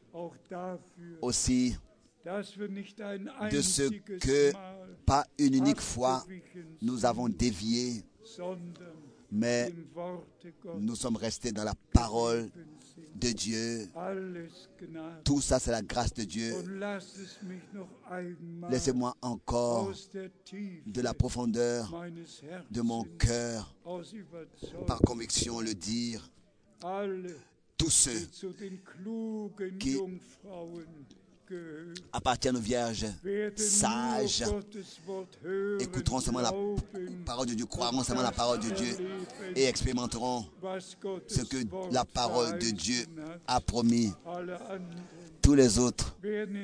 aussi de ce que, pas une unique fois, nous avons dévié, mais nous sommes restés dans la parole de Dieu. Tout ça, c'est la grâce de Dieu. Laissez-moi encore, de la profondeur de mon cœur, par conviction, le dire. Tous ceux qui appartiennent aux vierges sages, écouteront seulement la parole de Dieu, croiront seulement la parole de Dieu et expérimenteront ce que la parole de Dieu a promis. Tous les autres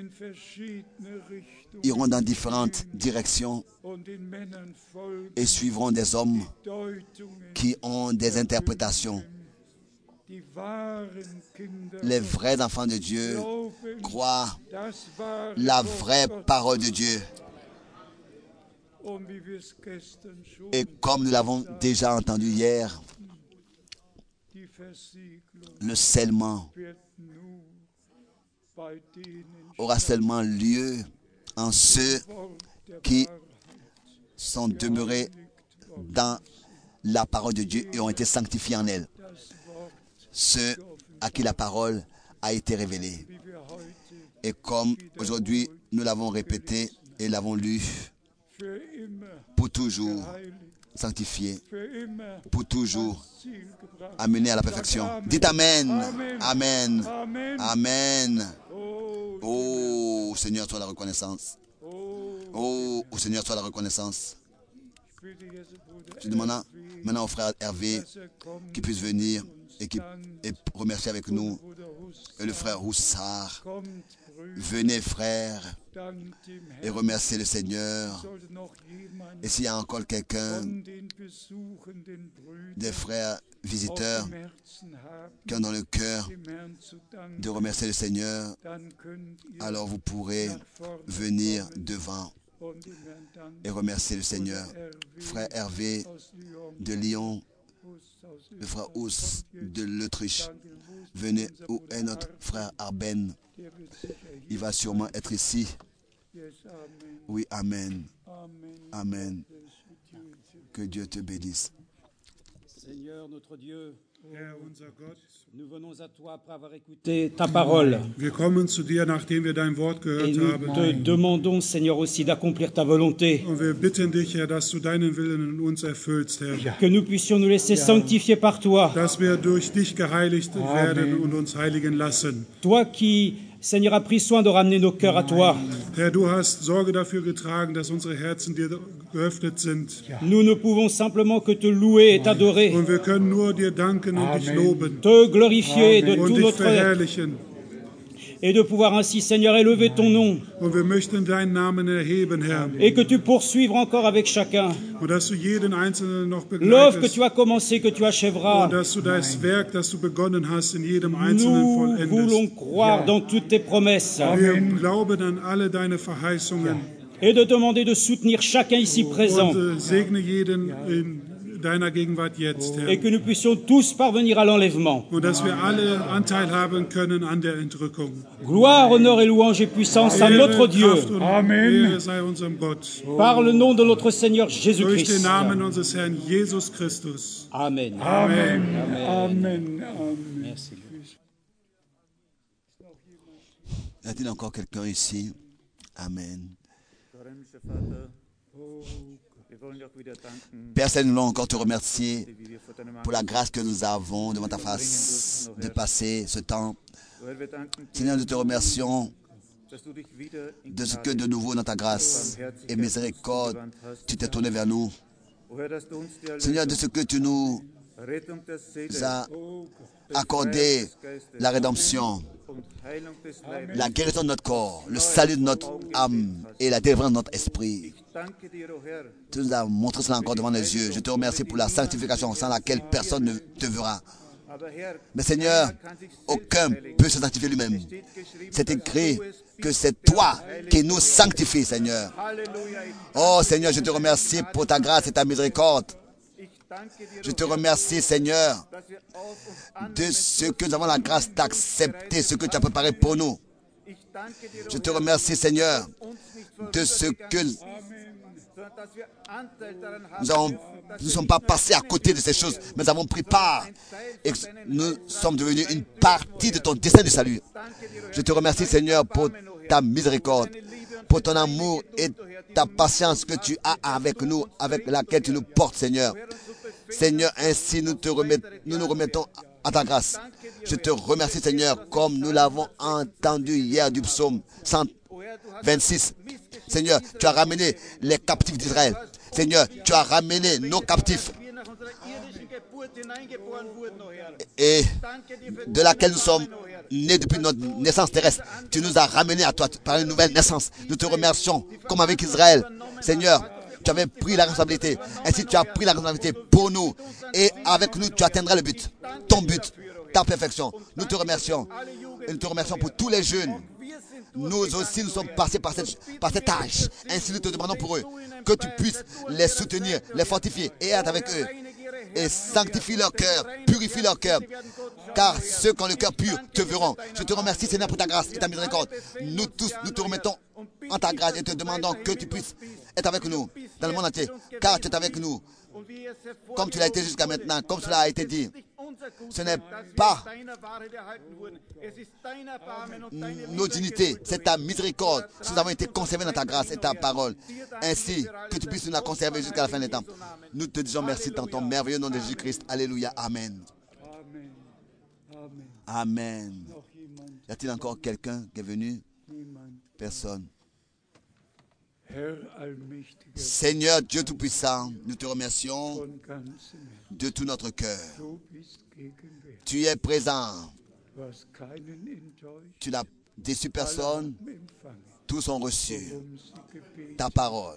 iront dans différentes directions et suivront des hommes qui ont des interprétations. Les vrais enfants de Dieu croient la vraie parole de Dieu. Et comme nous l'avons déjà entendu hier, le scellement aura seulement lieu en ceux qui sont demeurés dans la parole de Dieu et ont été sanctifiés en elle. Ceux à qui la parole a été révélée. Et comme aujourd'hui nous l'avons répété et l'avons lu, pour toujours sanctifié, pour toujours amené à la perfection. Dites Amen. Amen. Amen. Oh Seigneur, soit la reconnaissance. Oh, au Seigneur, soit la reconnaissance. Je demande maintenant au frère Hervé qu'il puisse venir et qui et remercier avec nous. Et le frère Roussard, venez frère et remerciez le Seigneur. Et s'il y a encore quelqu'un des frères visiteurs qui ont dans le cœur de remercier le Seigneur, alors vous pourrez venir devant et remercier le Seigneur. Frère Hervé de Lyon, le frère Ous de l'Autriche, venez. Où est notre frère Arben? Il va sûrement être ici. Oui, Amen. Amen. Que Dieu te bénisse. Seigneur notre Dieu, nous venons à toi après avoir écouté ta parole. Wir kommen zu dir, nachdem wir dein Wort gehört Et nous haben. te demandons, Seigneur, aussi d'accomplir ta volonté. Und wir bitten dich, Herr, dass du deinen Willen in uns erfüllst, Herr. Que nous puissions nous laisser sanctifier par toi. Dass wir durch dich geheiligt werden und uns heiligen lassen. Toi qui, Seigneur, as pris soin de ramener nos cœurs à toi. Herr, du hast Sorge dafür getragen, dass unsere Herzen dir geöffnet sind. Nous ne pouvons simplement que te louer et t'adorer. Und wir können nur dir danken und dich loben. Te glorifier de Und tout dich notre verherrlichen. et de pouvoir ainsi, Seigneur, élever ton nom. Und wir möchten deinen Namen erheben, Herr. Et que tu poursuivres encore avec chacun. Und dass du jeden Einzelnen noch L'œuvre que begleitest. tu as commencée, que tu achèveras. Und dass du das Werk, das du begonnen hast, in jedem Einzelnen Nous vollendest. voulons croire dans toutes tes promesses. Wir glauben an alle deine Verheißungen Et de demander de soutenir chacun ici présent. und äh, segne jeden in deiner Gegenwart jetzt, Herr. Et que nous puissions tous parvenir à l'enlèvement. Und dass wir alle Anteil haben können an der Entrückung. Gloire, honneur et louange et puissance à notre Dieu. Kraft und Ehre sei unserem Gott. Par le nom de notre Seigneur Durch Jésus-Christ. den Namen unseres Herrn Jesus Christus. Amen. Amen. Amen. Amen. Merci. Y a-t-il encore quelqu'un ici? Amen. Père, Seigneur, nous voulons encore te remercier pour la grâce que nous avons devant ta face de passer ce temps. Seigneur, nous te remercions de ce que de nouveau dans ta grâce et miséricorde, tu t'es tourné vers nous. Seigneur, de ce que tu nous as accordé la rédemption, la guérison de notre corps, le salut de notre âme et la délivrance de notre esprit. Tu nous as montré cela encore devant les yeux. Je te remercie pour la sanctification sans laquelle personne ne te verra. Mais Seigneur, aucun peut se sanctifier lui-même. C'est écrit que c'est toi qui nous sanctifies, Seigneur. Oh Seigneur, je te remercie pour ta grâce et ta miséricorde. Je te remercie, Seigneur, de ce que nous avons la grâce d'accepter ce que tu as préparé pour nous. Je te remercie, Seigneur, de ce que nous avons, nous ne sommes pas passés à côté de ces choses, mais nous avons pris part et nous sommes devenus une partie de ton dessein du salut. Je te remercie, Seigneur, pour ta miséricorde, pour ton amour et ta patience que tu as avec nous, avec laquelle tu nous portes, Seigneur. Seigneur, ainsi nous, te remet, nous nous remettons à ta grâce. Je te remercie, Seigneur, comme nous l'avons entendu hier du psaume cent vingt-six. Seigneur, tu as ramené les captifs d'Israël. Seigneur, tu as ramené nos captifs et de laquelle nous sommes nés depuis notre naissance terrestre. Tu nous as ramenés à toi par une nouvelle naissance. Nous te remercions, comme avec Israël. Seigneur, tu avais pris la responsabilité. Ainsi, tu as pris la responsabilité pour nous. Et avec nous, tu atteindras le but. Ton but, ta perfection. Nous te remercions. Et nous te remercions pour tous les jeunes. Nous aussi, nous sommes passés par, cette, par cet âge. Ainsi, nous te demandons pour eux que tu puisses les soutenir, les fortifier et être avec eux. Et sanctifie leur cœur, purifie leur cœur. Car ceux qui ont le cœur pur te verront. Je te remercie, Seigneur, pour ta grâce et ta miséricorde. Nous tous, nous te remettons en ta grâce et te demandons que tu puisses être avec nous dans le monde entier. Car tu es avec nous, comme tu l'as été jusqu'à maintenant, comme cela a été dit. Ce n'est pas nos dignités, c'est ta miséricorde. Si nous avons été conservés dans ta grâce et ta parole, ainsi que tu puisses nous la conserver jusqu'à la fin des temps. Nous te disons merci dans ton merveilleux nom de Jésus-Christ. Alléluia. Amen. Amen. Y a-t-il encore quelqu'un qui est venu? Personne. Seigneur Dieu Tout-Puissant, nous te remercions de tout notre cœur. Tu es présent. Tu n'as déçu personne. Tous ont reçu ta parole.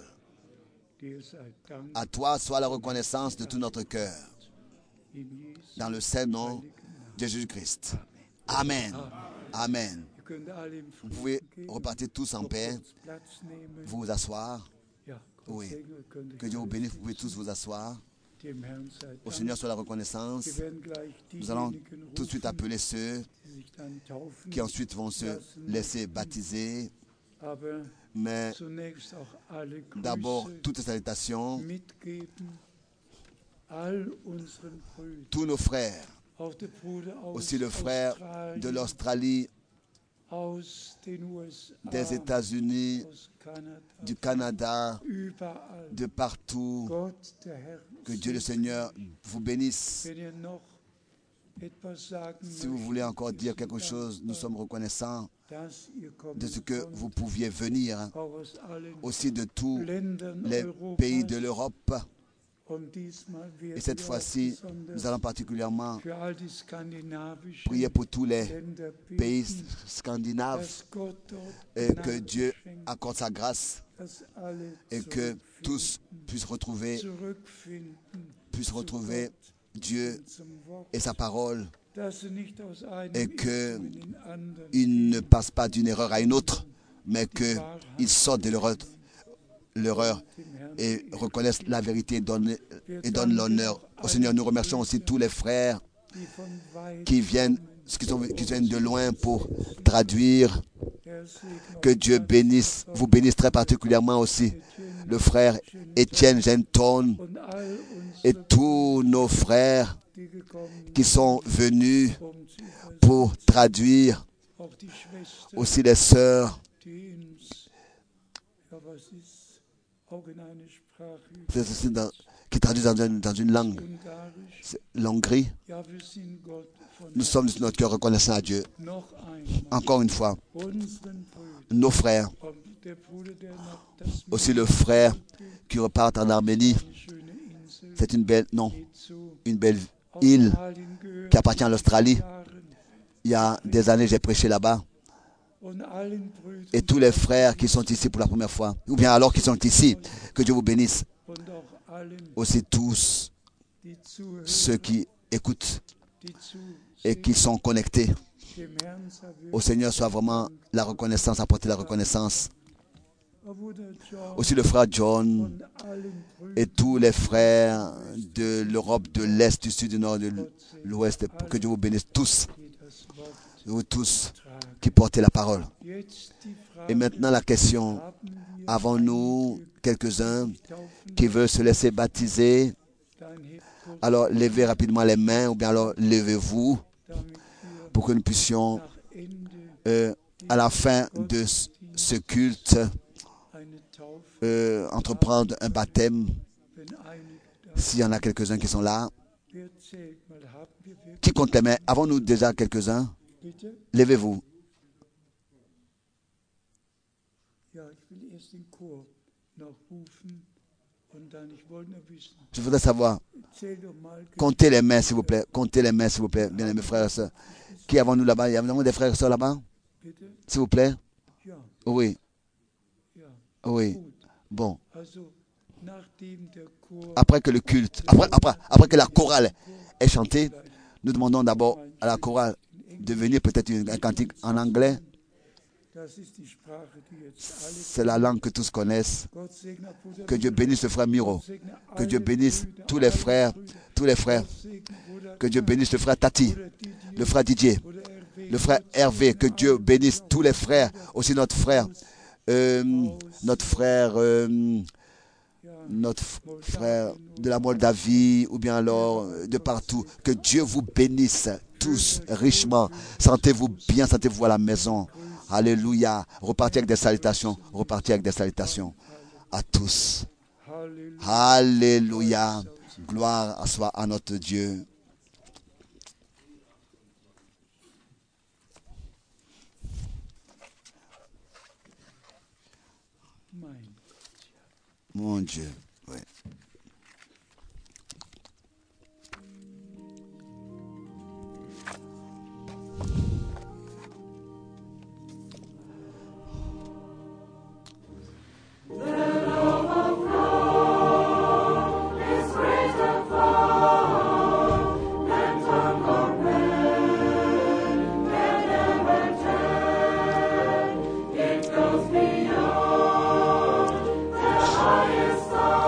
À toi soit la reconnaissance de tout notre cœur. Dans le saint nom de Jésus-Christ. Amen. Amen. Vous pouvez repartir tous en paix. Vous vous asseoir. Oui. Que Dieu vous bénisse. Vous pouvez tous vous asseoir. Au Seigneur soit la reconnaissance. Nous allons tout de suite appeler ceux qui ensuite vont se laisser baptiser. Mais d'abord, toutes les salutations, tous nos frères, aussi le frère de l'Australie, des États-Unis, du Canada, de partout. Que Dieu le Seigneur vous bénisse. Si vous voulez encore dire quelque chose, nous sommes reconnaissants de ce que vous pouviez venir, aussi de tous les pays de l'Europe. Et cette fois-ci, nous allons particulièrement prier pour tous les pays scandinaves et que Dieu accorde sa grâce et que tous puissent retrouver, puissent retrouver Dieu et sa parole et qu'ils ne passent pas d'une erreur à une autre, mais qu'ils sortent de l'erreur l'erreur et reconnaissent la vérité et donnent, et donnent l'honneur au Seigneur. Nous remercions aussi tous les frères qui viennent, qui, sont, qui viennent de loin pour traduire. Que Dieu bénisse, vous bénisse très particulièrement aussi le frère Étienne Genton et tous nos frères qui sont venus pour traduire, aussi les sœurs dans, qui traduisent dans une, dans une langue, l'hongrie. Nous sommes de notre cœur reconnaissants à Dieu. Encore une fois, nos frères, aussi le frère qui repart en Arménie, c'est une belle, non, une belle île qui appartient à l'Australie. Il y a des années, j'ai prêché là-bas. Et tous les frères qui sont ici pour la première fois, ou bien alors qui sont ici, que Dieu vous bénisse. Aussi tous ceux qui écoutent et qui sont connectés. Au Seigneur soit vraiment la reconnaissance, apporter la reconnaissance. Aussi le frère John et tous les frères de l'Europe, de l'Est, du Sud, du Nord, de l'Ouest, que Dieu vous bénisse tous. Vous tous qui portez la parole. Et maintenant la question, avons-nous quelques-uns qui veulent se laisser baptiser? Alors levez rapidement les mains ou bien alors levez-vous pour que nous puissions euh, à la fin de ce culte euh, entreprendre un baptême. S'il y en a quelques-uns qui sont là, Qui compte les mains? Avons-nous déjà quelques-uns? Levez-vous. Je voudrais savoir. Comptez les mains, s'il vous plaît. Comptez les mains, s'il vous plaît, bien aimés frères et sœurs. Qui avons-nous là-bas? Y a-t-il des frères et sœurs là-bas? S'il vous plaît. Oui. Oui. Bon. Après que le culte, après, après, après que la chorale est chantée, nous demandons d'abord à la chorale de venir peut-être un cantique en anglais. C'est la langue que tous connaissent. Que Dieu bénisse le frère Miro. Que Dieu bénisse tous les frères, tous les frères. Que Dieu bénisse le frère Tati, le frère Didier, le frère Hervé. Que Dieu bénisse tous les frères. Aussi notre frère, euh, notre frère, euh, notre frère de la Moldavie ou bien alors de partout. Que Dieu vous bénisse tous richement. Sentez-vous bien, sentez-vous à la maison. Alléluia. Repartez avec des salutations. Repartez avec des salutations à tous. Alléluia. Gloire soit à notre Dieu. Mon Dieu. Oui. It goes beyond the highest star.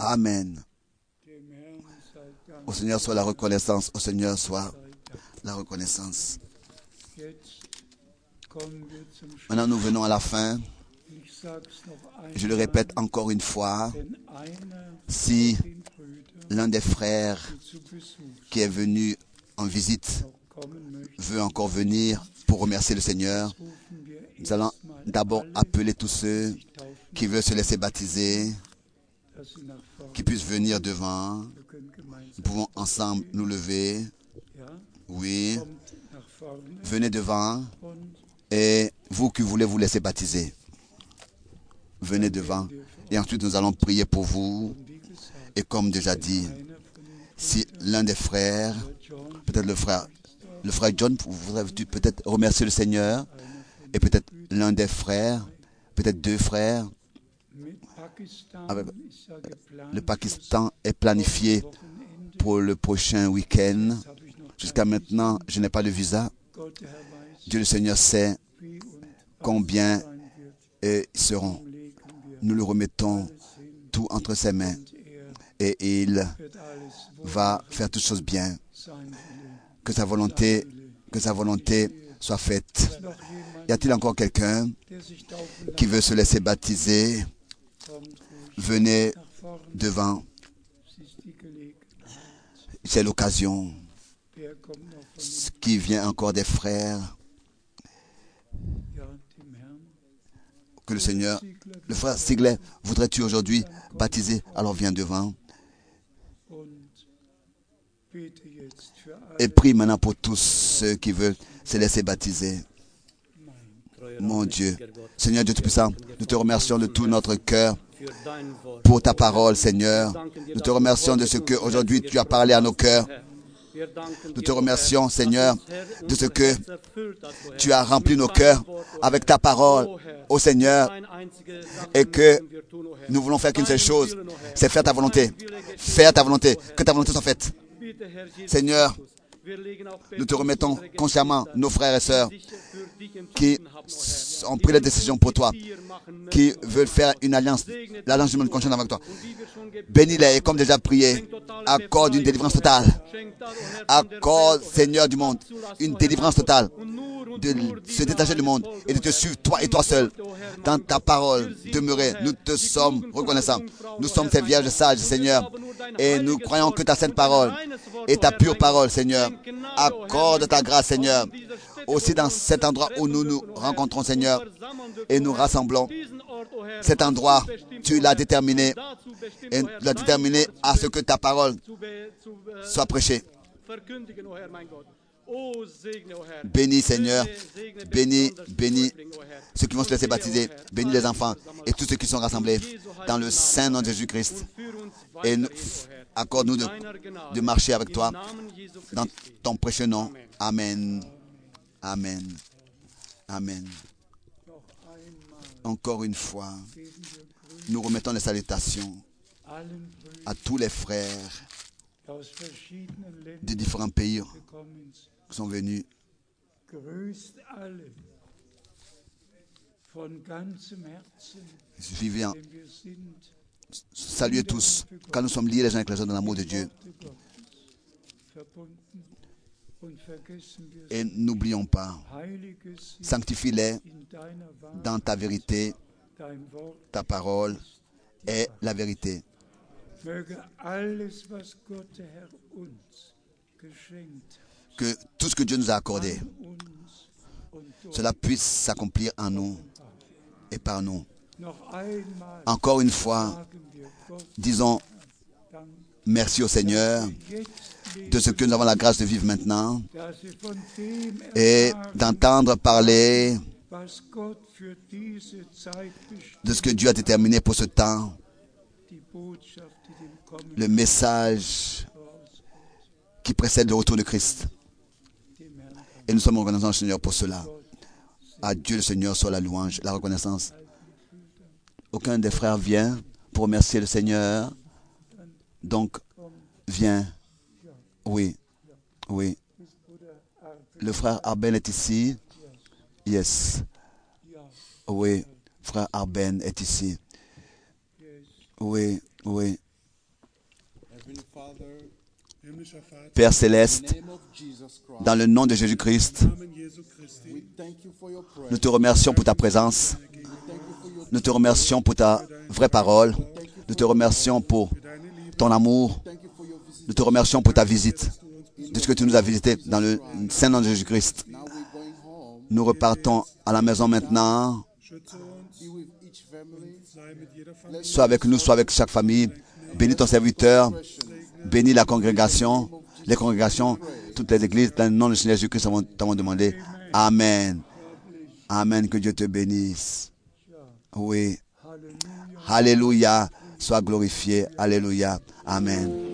Amen. Au Seigneur soit la reconnaissance. Au Seigneur soit la reconnaissance. Maintenant, nous venons à la fin. Je le répète encore une fois. Si l'un des frères qui est venu en visite veut encore venir pour remercier le Seigneur, nous allons d'abord appeler tous ceux qui veulent se laisser baptiser, qui puissent venir devant. Nous pouvons ensemble nous lever. Oui. Venez devant. Et vous qui voulez vous laisser baptiser, venez devant. Et ensuite, nous allons prier pour vous. Et comme déjà dit, si l'un des frères, peut-être le frère, le frère John, voudrait peut-être remercier le Seigneur, et peut-être l'un des frères, peut-être deux frères, avec le Pakistan est planifié pour le prochain week-end. Jusqu'à maintenant, je n'ai pas de visa. Dieu le Seigneur sait combien ils seront. Nous le remettons tout entre ses mains et il va faire toutes choses bien. Que sa volonté, que sa volonté soit faite. Y a-t-il encore quelqu'un qui veut se laisser baptiser? Venez devant. C'est l'occasion. Qui vient encore des frères? Que le Seigneur, le frère Siglet, voudrais-tu aujourd'hui baptiser? Alors viens devant. Et prie maintenant pour tous ceux qui veulent se laisser baptiser. Mon Dieu, Seigneur Dieu Tout-Puissant, nous te remercions de tout notre cœur pour ta parole, Seigneur. Nous te remercions de ce que aujourd'hui tu as parlé à nos cœurs. Nous te remercions, Seigneur, de ce que tu as rempli nos cœurs avec ta parole, ô Seigneur, et que nous voulons faire qu'une seule chose, c'est faire ta volonté. Faire ta volonté, que ta volonté soit faite. Seigneur, nous te remettons consciemment nos frères et sœurs qui ont pris la décision pour toi, qui veulent faire une alliance, l'alliance du monde conscient avec toi. Bénis-les et comme déjà prié, accorde une délivrance totale. Accorde, Seigneur du monde, une délivrance totale de se détacher du monde et de te suivre, toi et toi seul, dans ta parole demeurer. Nous te sommes reconnaissants. Nous sommes tes vierges sages, Seigneur, et nous croyons que ta sainte parole et ta pure parole, Seigneur, accorde ta grâce, Seigneur, aussi dans cet endroit où nous nous rencontrons, Seigneur, et nous rassemblons. Cet endroit, tu l'as déterminé, et tu l'as déterminé à ce que ta parole soit prêchée. Bénis, Seigneur, bénis, bénis ceux qui vont se laisser baptiser, bénis les enfants et tous ceux qui sont rassemblés dans le saint nom de Jésus-Christ. Et accorde-nous de, de marcher avec toi dans ton précieux nom. Amen. Amen. Amen. Encore une fois, nous remettons les salutations à tous les frères de différents pays qui sont venus. Vivant. Saluez tous, car nous sommes liés les uns avec les autres dans l'amour de Dieu. Et n'oublions pas, sanctifie-les dans ta vérité, ta parole est la vérité. Que tout ce que Dieu nous a accordé, cela puisse s'accomplir en nous et par nous. Encore une fois, disons merci au Seigneur de ce que nous avons la grâce de vivre maintenant et d'entendre parler de ce que Dieu a déterminé pour ce temps, le message qui précède le retour de Christ. Et nous sommes reconnaissants, Seigneur, pour cela. À Dieu le Seigneur soit la louange, la reconnaissance. Aucun des frères vient pour remercier le Seigneur. Donc, viens. Oui, oui. Le frère Arben est ici. Yes. Oui, frère Arben est ici. Oui, oui. Père céleste, dans le nom de Jésus-Christ, nous te remercions pour ta présence. Nous te remercions pour ta vraie parole. Nous te remercions pour ton amour. Nous te remercions pour ta visite, de ce que tu nous as visité dans le saint nom de Jésus-Christ. Nous repartons à la maison maintenant. Sois avec nous, sois avec chaque famille. Bénis ton serviteur. Bénis la congrégation, les congrégations, toutes les églises. Dans le nom de Seigneur Jésus-Christ, nous t'avons demandé. Amen. Amen. Que Dieu te bénisse. Oui. Alléluia. Sois glorifié. Alléluia. Amen.